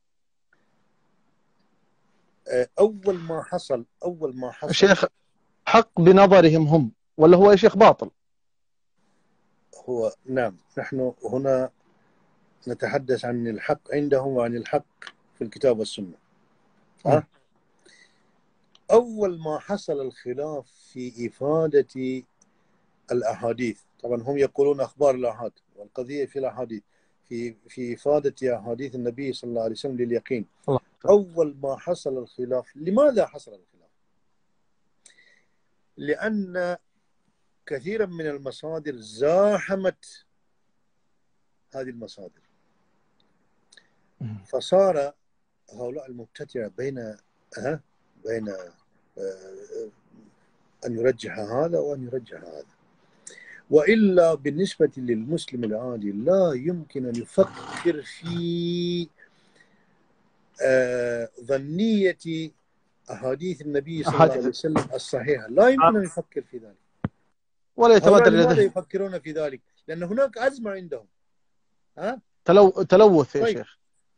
أول ما حصل أول ما حصل شيخ حق بنظرهم هم، ولا هو يا شيخ باطل؟ هو نعم، نحن هنا نتحدث عن الحق عندهم وعن الحق في الكتاب والسنة. ها؟ أول ما حصل الخلاف في إفادة الأحاديث، طبعا هم يقولون أخبار الأحاد، والقضية في الأحاديث، في في إفادة أحاديث النبي صلى الله عليه وسلم لليقين. الله. أول ما حصل الخلاف، لماذا حصل الخلاف؟ لأن كثيرا من المصادر زاحمت هذه المصادر، فصار هؤلاء المبتدعة بين أه بين أه أن يرجح هذا وأن يرجح هذا. وإلا بالنسبة للمسلم العادي لا يمكن أن يفكر في أه ظنية أحاديث النبي صلى الله عليه وسلم الصحيحة، لا يمكن أن يفكر في ذلك ولا يتبادر لماذا يفكرون في ذلك؟ لأن هناك أزمة عندهم. ها؟ تلو... تلوث يا طيب. شيخ.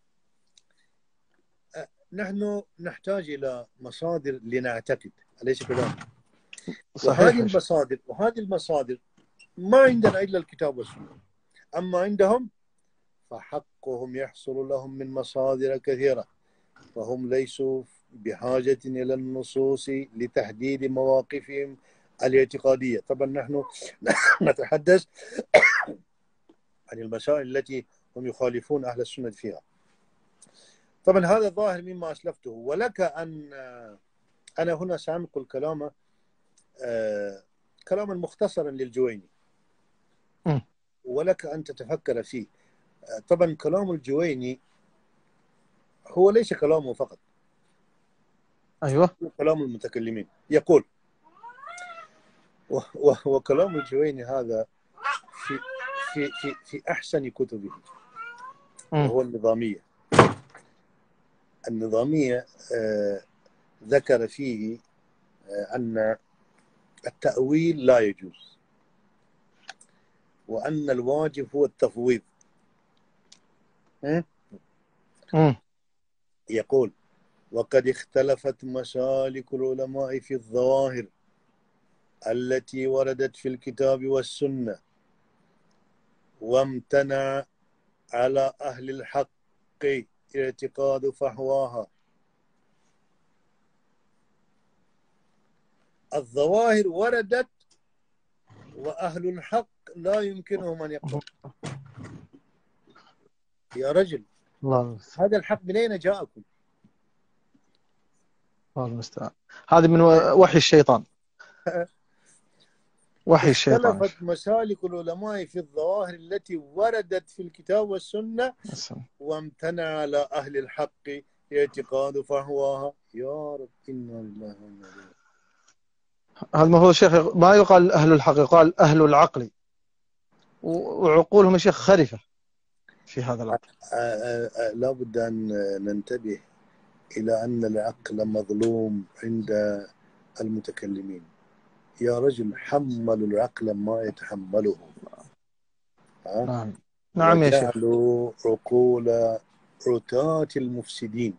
نحن نحتاج إلى مصادر لنعتقد، أليس كذلك؟ صحيح. وهذه المصادر وهذه المصادر ما عندنا إلا الكتاب والسنة، أما عندهم فحقهم يحصل لهم من مصادر كثيرة، فهم ليسوا بحاجة إلى النصوص لتحديد مواقفهم الاعتقادية. طبعا نحن نتحدث عن المسائل التي هم يخالفون أهل السنة فيها. طبعا هذا ظاهر مما أسلفته، ولك أن أنا هنا سأنقل كلامه آه كلاما مختصرا للجويني، م. ولك أن تتفكر فيه. آه طبعا كلام الجويني هو ليس كلامه فقط، أيوة، كلام المتكلمين. يقول وكلام الجويني هذا في في في في أحسن كتبه، وهو النظامية. النظامية آه ذكر فيه آه أن التأويل لا يجوز، وأن الواجب هو التفويض. يقول وقد اختلفت مسالك العلماء في الظواهر التي وردت في الكتاب والسنة، وامتنع على أهل الحق اعتقاد فحواها. الظواهر وردت وأهل الحق لا يمكنهم أن يقبلوا. يا رجل، الله هذا الحق من أين جاءكم؟ الله المستعان. هذه من وحي الشيطان. وحي الشيطان. اختلفت مسالك العلماء في الظواهر التي وردت في الكتاب والسنة، وامتنع على أهل الحق اعتقاد فحواها. يا رب إنا لله وإنا إليه. هذا المفروض الشيخ ما يقال أهل الحق، يقال أهل العقل، وعقولهم يا شيخ خرفة في هذا الأمر. لا بد أن ننتبه إلى أن العقل مظلوم عند المتكلمين. يا رجل، حملوا العقل ما يتحمله. نعم نعم يا شيخ. وجعلوا عقول عتاة المفسدين،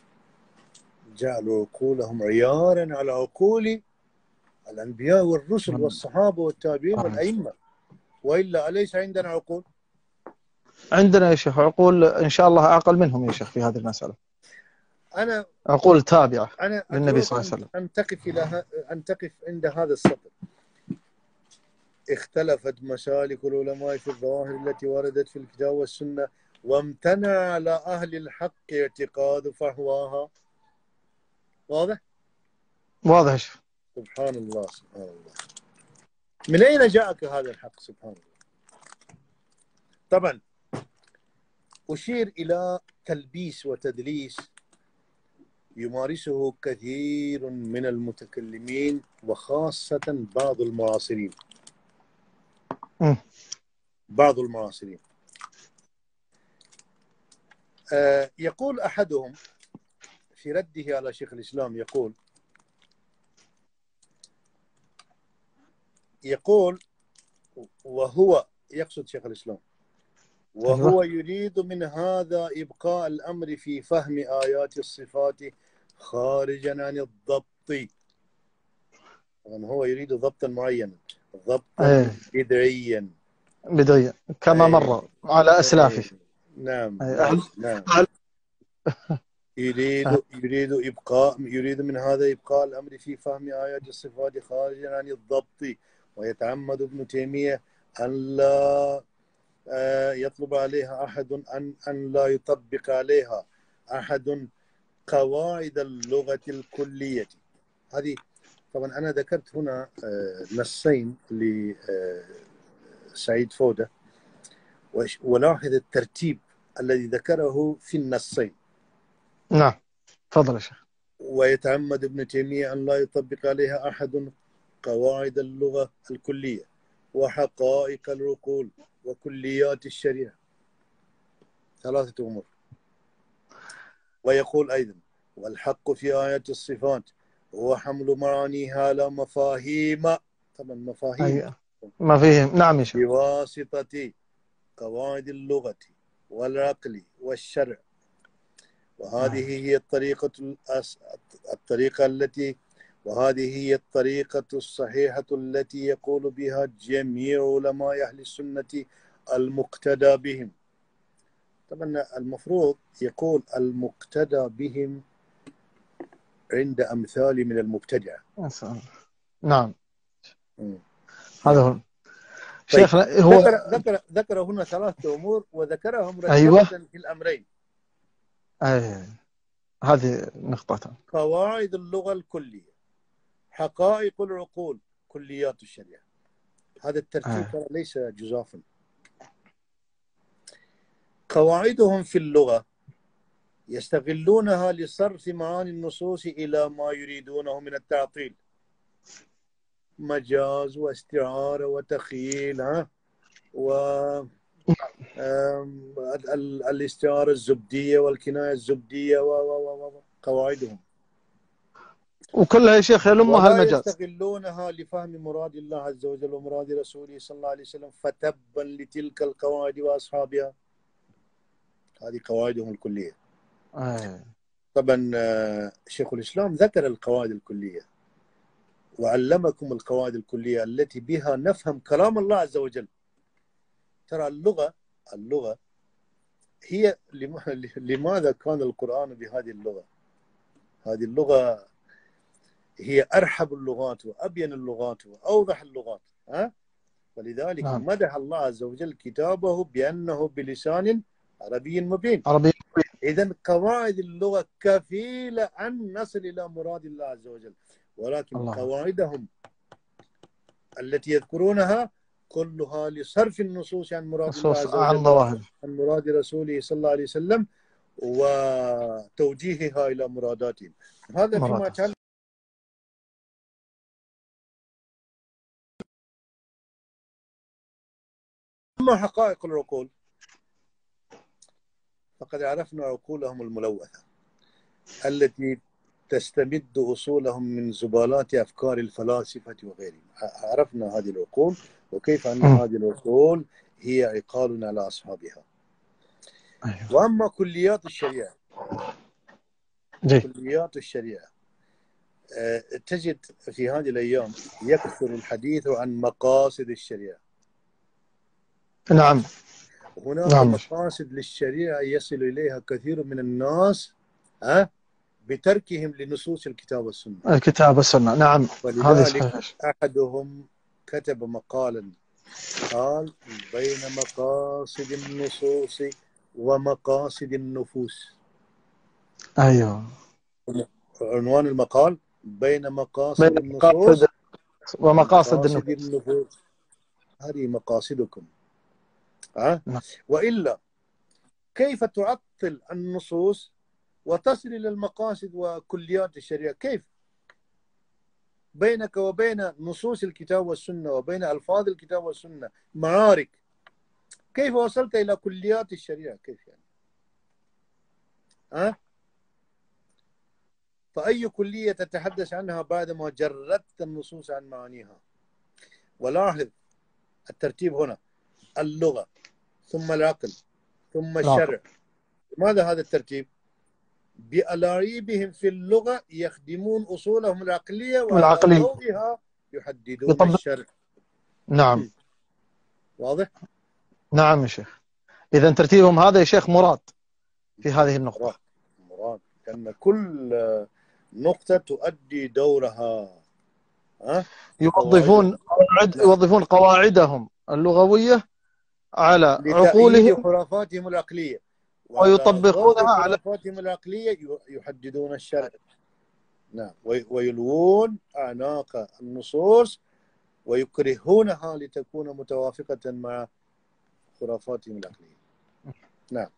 جعلوا عقولهم عيارا على عقول الأنبياء والرسل والصحابة والتابعين والأئمة. وإلا أليس عندنا عقول؟ عندنا يا شيخ عقول إن شاء الله أقل منهم يا شيخ في هذه المسألة. أنا عقول تابعة أنا للنبي صلى الله عليه وسلم. أن تقف إلى أن تقف عند هذا السطر. اختلفت مسالك العلماء في الظواهر التي وردت في الكتاب والسنة، وامتنع على أهل الحق اعتقاد فحواها. واضح؟ واضح يا شيخ. سبحان الله سبحان الله. من أين جاءك هذا الحق؟ سبحان الله. طبعا أشير إلى تلبيس وتدليس يمارسه كثير من المتكلمين، وخاصة بعض المعاصرين. م. بعض المعاصرين آه يقول أحدهم في رده على شيخ الإسلام، يقول يقول وهو يقصد شيخ الإسلام، وهو أيوة. يريد من هذا إبقاء الأمر في فهم آيات الصفات خارجا عن الضبط. طبعا هو يريد ضبطا معينا، ضبطا أيه. بدعيا بداية كما أي. مر على أي. أسلافه. نعم أيه. نعم أهل... نعم. أهل... أهل... يريد يريد إبقاء يريد من هذا إبقاء الأمر في فهم آيات الصفات خارجا عن الضبط، ويتعمد ابن تيمية أن لا يطلب عليها أحد أن أن لا يطبق عليها أحد قواعد اللغة الكلية. هذه طبعا أنا ذكرت هنا نصين لسعيد فودة، ولاحظ الترتيب الذي ذكره في النصين. نعم تفضل يا شيخ. ويتعمد ابن تيمية أن لا يطبق عليها أحد قواعد اللغة الكلية وحقائق العقول وكليات الشريعة، ثلاثة أمور. ويقول أيضا والحق في آيات الصفات هو حمل معانيها على مفاهيم، طبعا مفاهيم أيه. ما فيهم. نعم يا شيخ. بواسطة قواعد اللغة والعقل والشرع، وهذه هي الطريقة الأس... الطريقة التي وهذه هي الطريقة الصحيحة التي يقول بها جميع علماء أهل السنة المقتدى بهم. طبعا المفروض يقول المقتدى بهم عند أمثال من المبتدع. نعم م. هذا هو. طيب شيخنا هو ذكر ذكر ذكر هنا ثلاثة أمور وذكرهم مرتبة أيوة. في الأمرين. أيه. هذه نقطة. قواعد اللغة الكلية، حقائق العقول، كليات الشريعة. هذا الترتيب أيه. ليس جزافا. قواعدهم في اللغة يستغلونها لصرف معاني النصوص إلى ما يريدونه من التعطيل، مجاز واستعارة وتخيل، ها و الاستعارة الزبدية والكناية الزبدية و قواعدهم، وكلها يا شيخ يلمها ولا المجاز. يستغلونها لفهم مراد الله عز وجل ومراد رسوله صلى الله عليه وسلم، فتبا لتلك القواعد وأصحابها. هذه قواعدهم الكلية. أيه. طبعا شيخ الإسلام ذكر القواعد الكلية وعلمكم القواعد الكلية التي بها نفهم كلام الله عز وجل. ترى اللغة اللغة هي لماذا كان القرآن بهذه اللغة؟ هذه اللغة هي أرحب اللغات وأبين اللغات وأوضح اللغات، ها؟ ولذلك نعم. مدح الله عز وجل كتابه بأنه بلسان عربي مبين. عربي. إذن قواعد اللغة كفيلة أن نصل إلى مراد الله عز وجل، ولكن الله. قواعدهم التي يذكرونها كلها لصرف النصوص عن مراد الله عز عن وجل ظواهر عن مراد رسوله صلى الله عليه وسلم وتوجيهها إلى مراداتهم. هذا فيما يتعلق. أما حقائق العقول فقد عرفنا عقولهم الملوثة التي تستمد أصولهم من زبالات أفكار الفلاسفة وغيرهم. عرفنا هذه العقول وكيف أن هذه العقول هي عقال على أصحابها. أيوة. وأما كليات الشريعة جي. كليات الشريعة تجد في هذه الأيام يكثر الحديث عن مقاصد الشريعة. نعم. هناك نعم. مقاصد للشريعة يصل إليها كثير من الناس ها بتركهم لنصوص الكتاب والسنة. الكتاب والسنة. نعم. ولذلك أحدهم كتب مقالا قال بين مقاصد النصوص ومقاصد النفوس. أيوه. عنوان المقال بين مقاصد بين النصوص ومقاصد النفوس. النفوس. هذه مقاصدكم، ها؟ نعم. وإلا كيف تعطل النصوص وتصل إلى المقاصد وكليات الشريعة؟ كيف بينك وبين نصوص الكتاب والسنة وبين ألفاظ الكتاب والسنة معارك؟ كيف وصلت إلى كليات الشريعة؟ كيف يعني؟ ها؟ فأي كلية تتحدث عنها بعدما جردت النصوص عن معانيها؟ ولاحظ الترتيب هنا: اللغة، ثم العقل، ثم الشرع. ماذا هذا الترتيب؟ بألاعيبهم في اللغة يخدمون أصولهم العقلية، وعلى ضوئها يحددون يطبق. الشرع. نعم. واضح؟ نعم يا شيخ. إذا ترتيبهم هذا يا شيخ مراد في هذه النقطة. مراد, مراد. لأن كل نقطة تؤدي دورها. أه؟ يوظفون قواعد يوظفون قواعدهم اللغوية على عقولهم خرافاتهم العقلية، ويطبقونها على خرافاتهم العقلية يحددون الشرع. نعم. ويلوون أعناق النصوص ويكرهونها لتكون متوافقة مع خرافاتهم العقلية. نعم.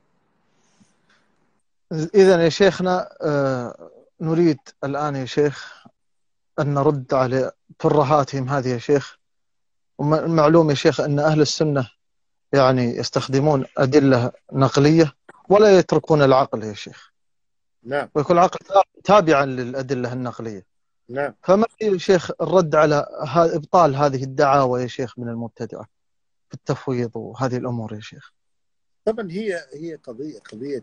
إذن يا شيخنا نريد الآن يا شيخ أن نرد على ترهاتهم هذه يا شيخ. ومعلوم يا شيخ أن أهل السنة يعني يستخدمون أدلة نقلية ولا يتركون العقل يا شيخ. نعم. ويكون العقل تابعا للأدلة النقلية. نعم. فما يا شيخ الرد على إبطال هذه الدعاوى يا شيخ من المبتدعة في التفويض وهذه الأمور يا شيخ؟ طبعا هي هي قضية قضية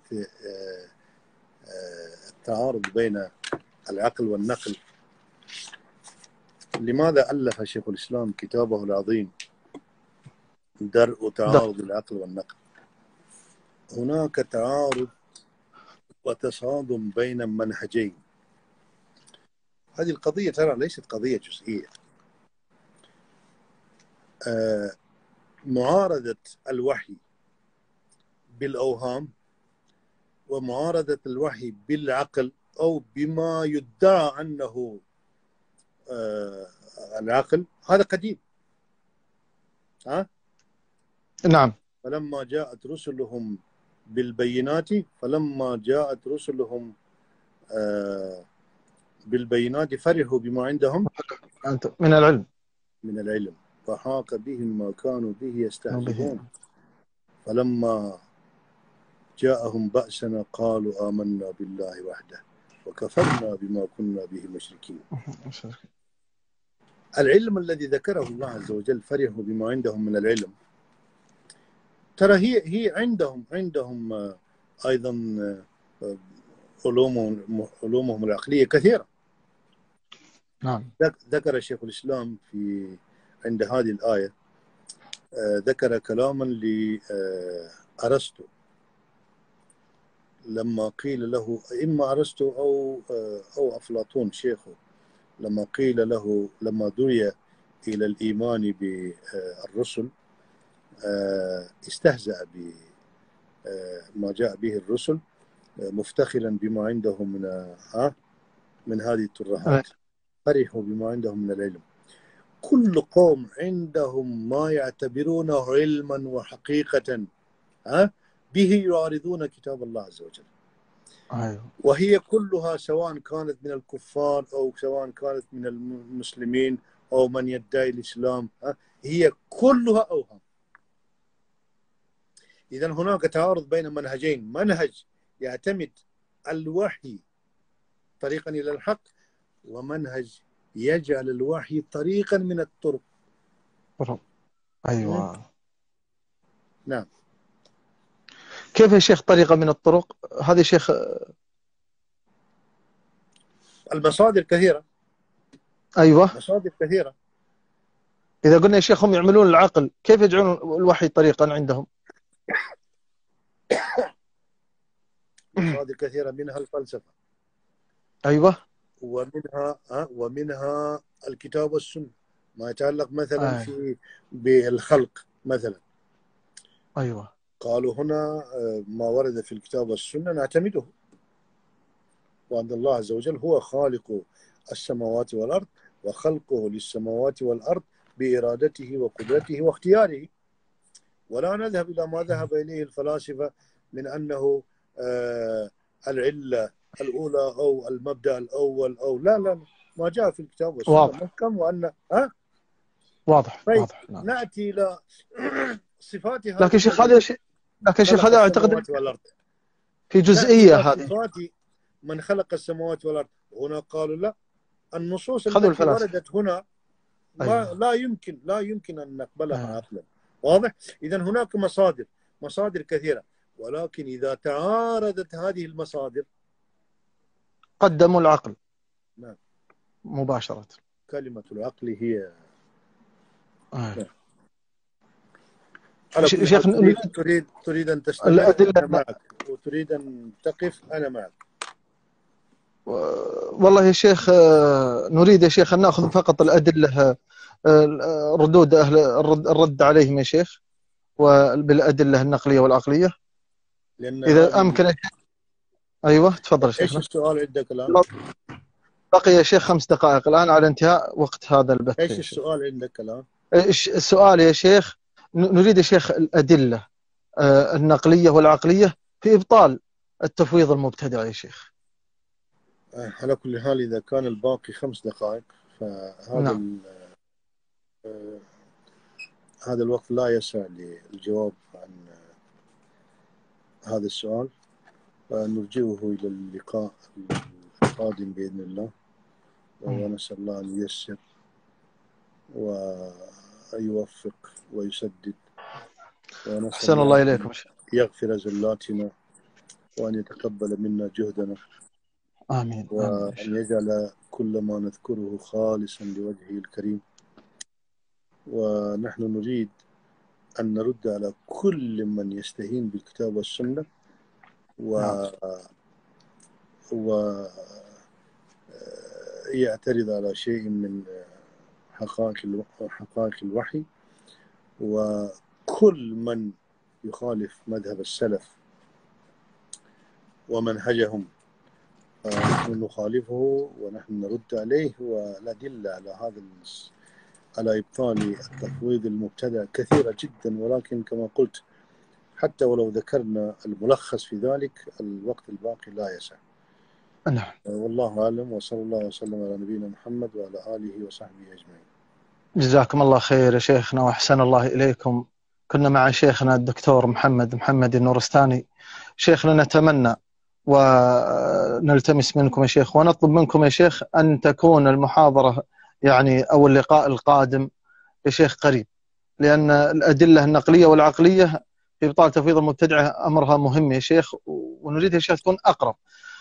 التعارض بين العقل والنقل. لماذا ألف شيخ الإسلام كتابه العظيم درء تعارض العقل والنقل؟ هناك تعارض وتصادم بين منهجين. هذه القضية ترى ليست قضية جزئية. آه معارضة الوحي بالأوهام ومعارضة الوحي بالعقل أو بما يدعى أنه آه العقل، هذا قديم. ها؟ نعم. فلما جاءت رسلهم بالبينات فلما جاءت رسلهم آه بالبينات فرحوا بما عندهم من العلم من العلم فحاق بهم ما كانوا به يستهزئون. فلما جاءهم بأسنا قالوا آمنا بالله وحده وكفرنا بما كنا به مشركين. العلم الذي ذكره الله عز وجل فرحوا بما عندهم من العلم، ترى هي هي عندهم عندهم أيضا علومهم علومهم العقلية كثيرة. نعم. ذكر شيخ الإسلام في عند هذه الآية ذكر كلاما لأرسطو لما قيل له، إما أرسطو أو أو أفلاطون شيخه، لما قيل له لما دعي إلى الإيمان بالرسل استهزأ بما جاء به الرسل مفتخرا بما عندهم من ها من هذه الترهات. فرحوا بما عندهم من العلم. كل قوم عندهم ما يعتبرونه علما وحقيقة ها به يعارضون كتاب الله عز وجل. أيوه. وهي كلها سواء كانت من الكفار أو سواء كانت من المسلمين أو من يدعي الإسلام، ها هي كلها أوهام. إذن هناك تعارض بين منهجين: منهج يعتمد الوحي طريقا إلى الحق، ومنهج يجعل الوحي طريقا من الطرق. أيوة. نعم. كيف يا شيخ طريقة من الطرق؟ هذه شيخ المصادر كثيرة. أيوة. مصادر كثيرة. إذا قلنا يا شيخ هم يعملون العقل، كيف يجعلون الوحي طريقا عندهم؟ مصادر كثيرة منها الفلسفة. أيوة. ومنها ومنها الكتاب والسنة، ما يتعلق مثلا آه. في بالخلق مثلا. أيوة. قالوا هنا ما ورد في الكتاب والسنة نعتمده، وأن الله عز وجل هو خالق السماوات والأرض وخلقه للسماوات والأرض بإرادته وقدرته واختياره، ولا نذهب إلى ما ذهب إليه الفلاسفة من أنه آه العلة الأولى أو المبدأ الأول أو لا لا ما جاء في الكتاب والسنة محكم. وأن ها واضح. طيب واضح. نأتي إلى صفاتها. لكن شيخ هذا شيء لكن شيخ هذا أعتقد في جزئية هذه. صفات من خلق السماوات والأرض. هنا قالوا لا، النصوص خذوا التي الفلاسفة. وردت هنا ما أيوة. لا يمكن لا يمكن أن نقبلها آه. عقلا. واضح؟ إذا هناك مصادر مصادر كثيرة، ولكن إذا تعارضت هذه المصادر قدموا العقل. نعم. مباشرة. كلمة العقل هي آه. نعم. على كل حال، شيخ تريد تريد تريد أن تستمع الأدلة، أنا معك، وتريد أن تقف أنا معك. والله يا شيخ نريد يا شيخ أن نأخذ فقط الأدلة، ردود أهل الرد, الرد عليهم يا شيخ، وبالأدلة النقلية والعقلية لأن إذا هذه أمكن. أيوة تفضل إيش شيخنا. السؤال عندك الآن؟ بقي يا شيخ خمس دقائق الآن على انتهاء وقت هذا البث إيش يا شيخ. السؤال عندك الآن؟ السؤال يا شيخ، نريد يا شيخ الأدلة النقلية والعقلية في إبطال التفويض المبتدع يا شيخ. على كل حال إذا كان الباقي خمس دقائق فهذا نعم. آه هذا الوقت لا يسع للجواب عن هذا السؤال، فنرجئه إلى اللقاء القادم بإذن الله، ونسأل الله أن ييسر ويوفق ويسدد، ونسأل أحسن الله الله إليكم. يغفر زلاتنا وأن يتقبل منا جهدنا، آمين. وأن آمين. يجعل كل ما نذكره خالصا لوجهه الكريم. ونحن نريد أن نرد على كل من يستهين بالكتاب والسنة و نعم. ويعترض على شيء من حقائق حقائق الوحي، وكل من يخالف مذهب السلف ومنهجهم نحن نخالفه ونحن نرد عليه. والأدلة على هذا على إبطال التفويض المبتدع كثيرة جدا، ولكن كما قلت حتى ولو ذكرنا الملخص في ذلك الوقت الباقي لا يسع. نعم. والله أعلم، وصلى الله وسلم على نبينا محمد وعلى آله وصحبه أجمعين. جزاكم الله خير يا شيخنا وأحسن الله إليكم. كنا مع شيخنا الدكتور محمد محمد النورستاني. شيخنا نتمنى ونلتمس منكم يا شيخ ونطلب منكم يا شيخ أن تكون المحاضرة يعني أو اللقاء القادم يا شيخ قريب، لأن الأدلة النقلية والعقلية في إبطال تفويض المبتدعة أمرها مهم يا شيخ، ونريد يا شيخ تكون أقرب.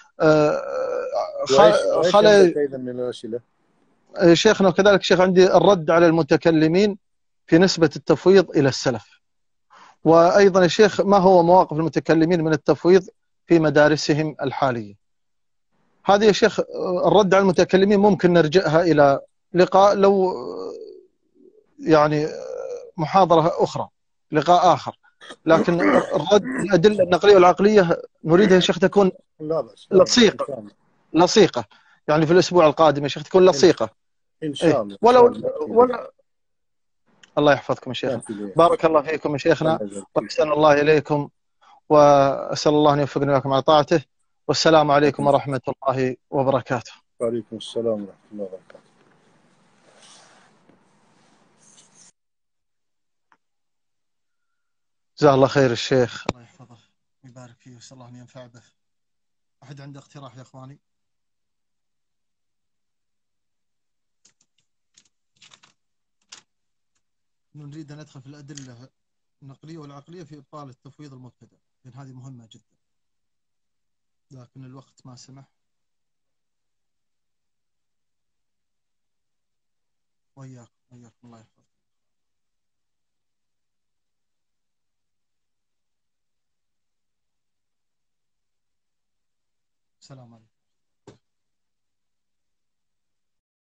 وإيش عندك أيضا من الأسئلة؟ شيخنا وكذلك شيخ عندي الرد على المتكلمين في نسبة التفويض إلى السلف، وأيضا يا شيخ ما هو مواقف المتكلمين من التفويض في مدارسهم الحالية. هذه يا شيخ الرد على المتكلمين ممكن نرجعها إلى لقاء، لو يعني محاضرة أخرى، لقاء آخر، لكن الرد الأدلة النقلية والعقلية نريدها يا شيخ تكون لا بس لصيقة لصيقة يعني في الأسبوع القادم يا شيخ تكون لصيقة إن شاء الله. ولو ولا الله يحفظكم يا شيخنا. بارك الله فيكم يا شيخنا وأحسن الله إليكم، وأسأل الله أن يوفقنا لكم على طاعته. والسلام عليكم ورحمة الله وبركاته. وعليكم السلام ورحمة الله وبركاته. جزاه الله خير الشيخ، الله يحفظه ويبارك فيه وأسأل الله أن ينفع به. أحد عنده اقتراح يا أخواني؟ نريد أن ندخل في الأدلة النقلية والعقلية في إبطال التفويض المبتدع، لأن هذه مهمة جدا لكن الوقت ما سمح. وإياكم وإياكم الله يحفظ. السلام عليكم.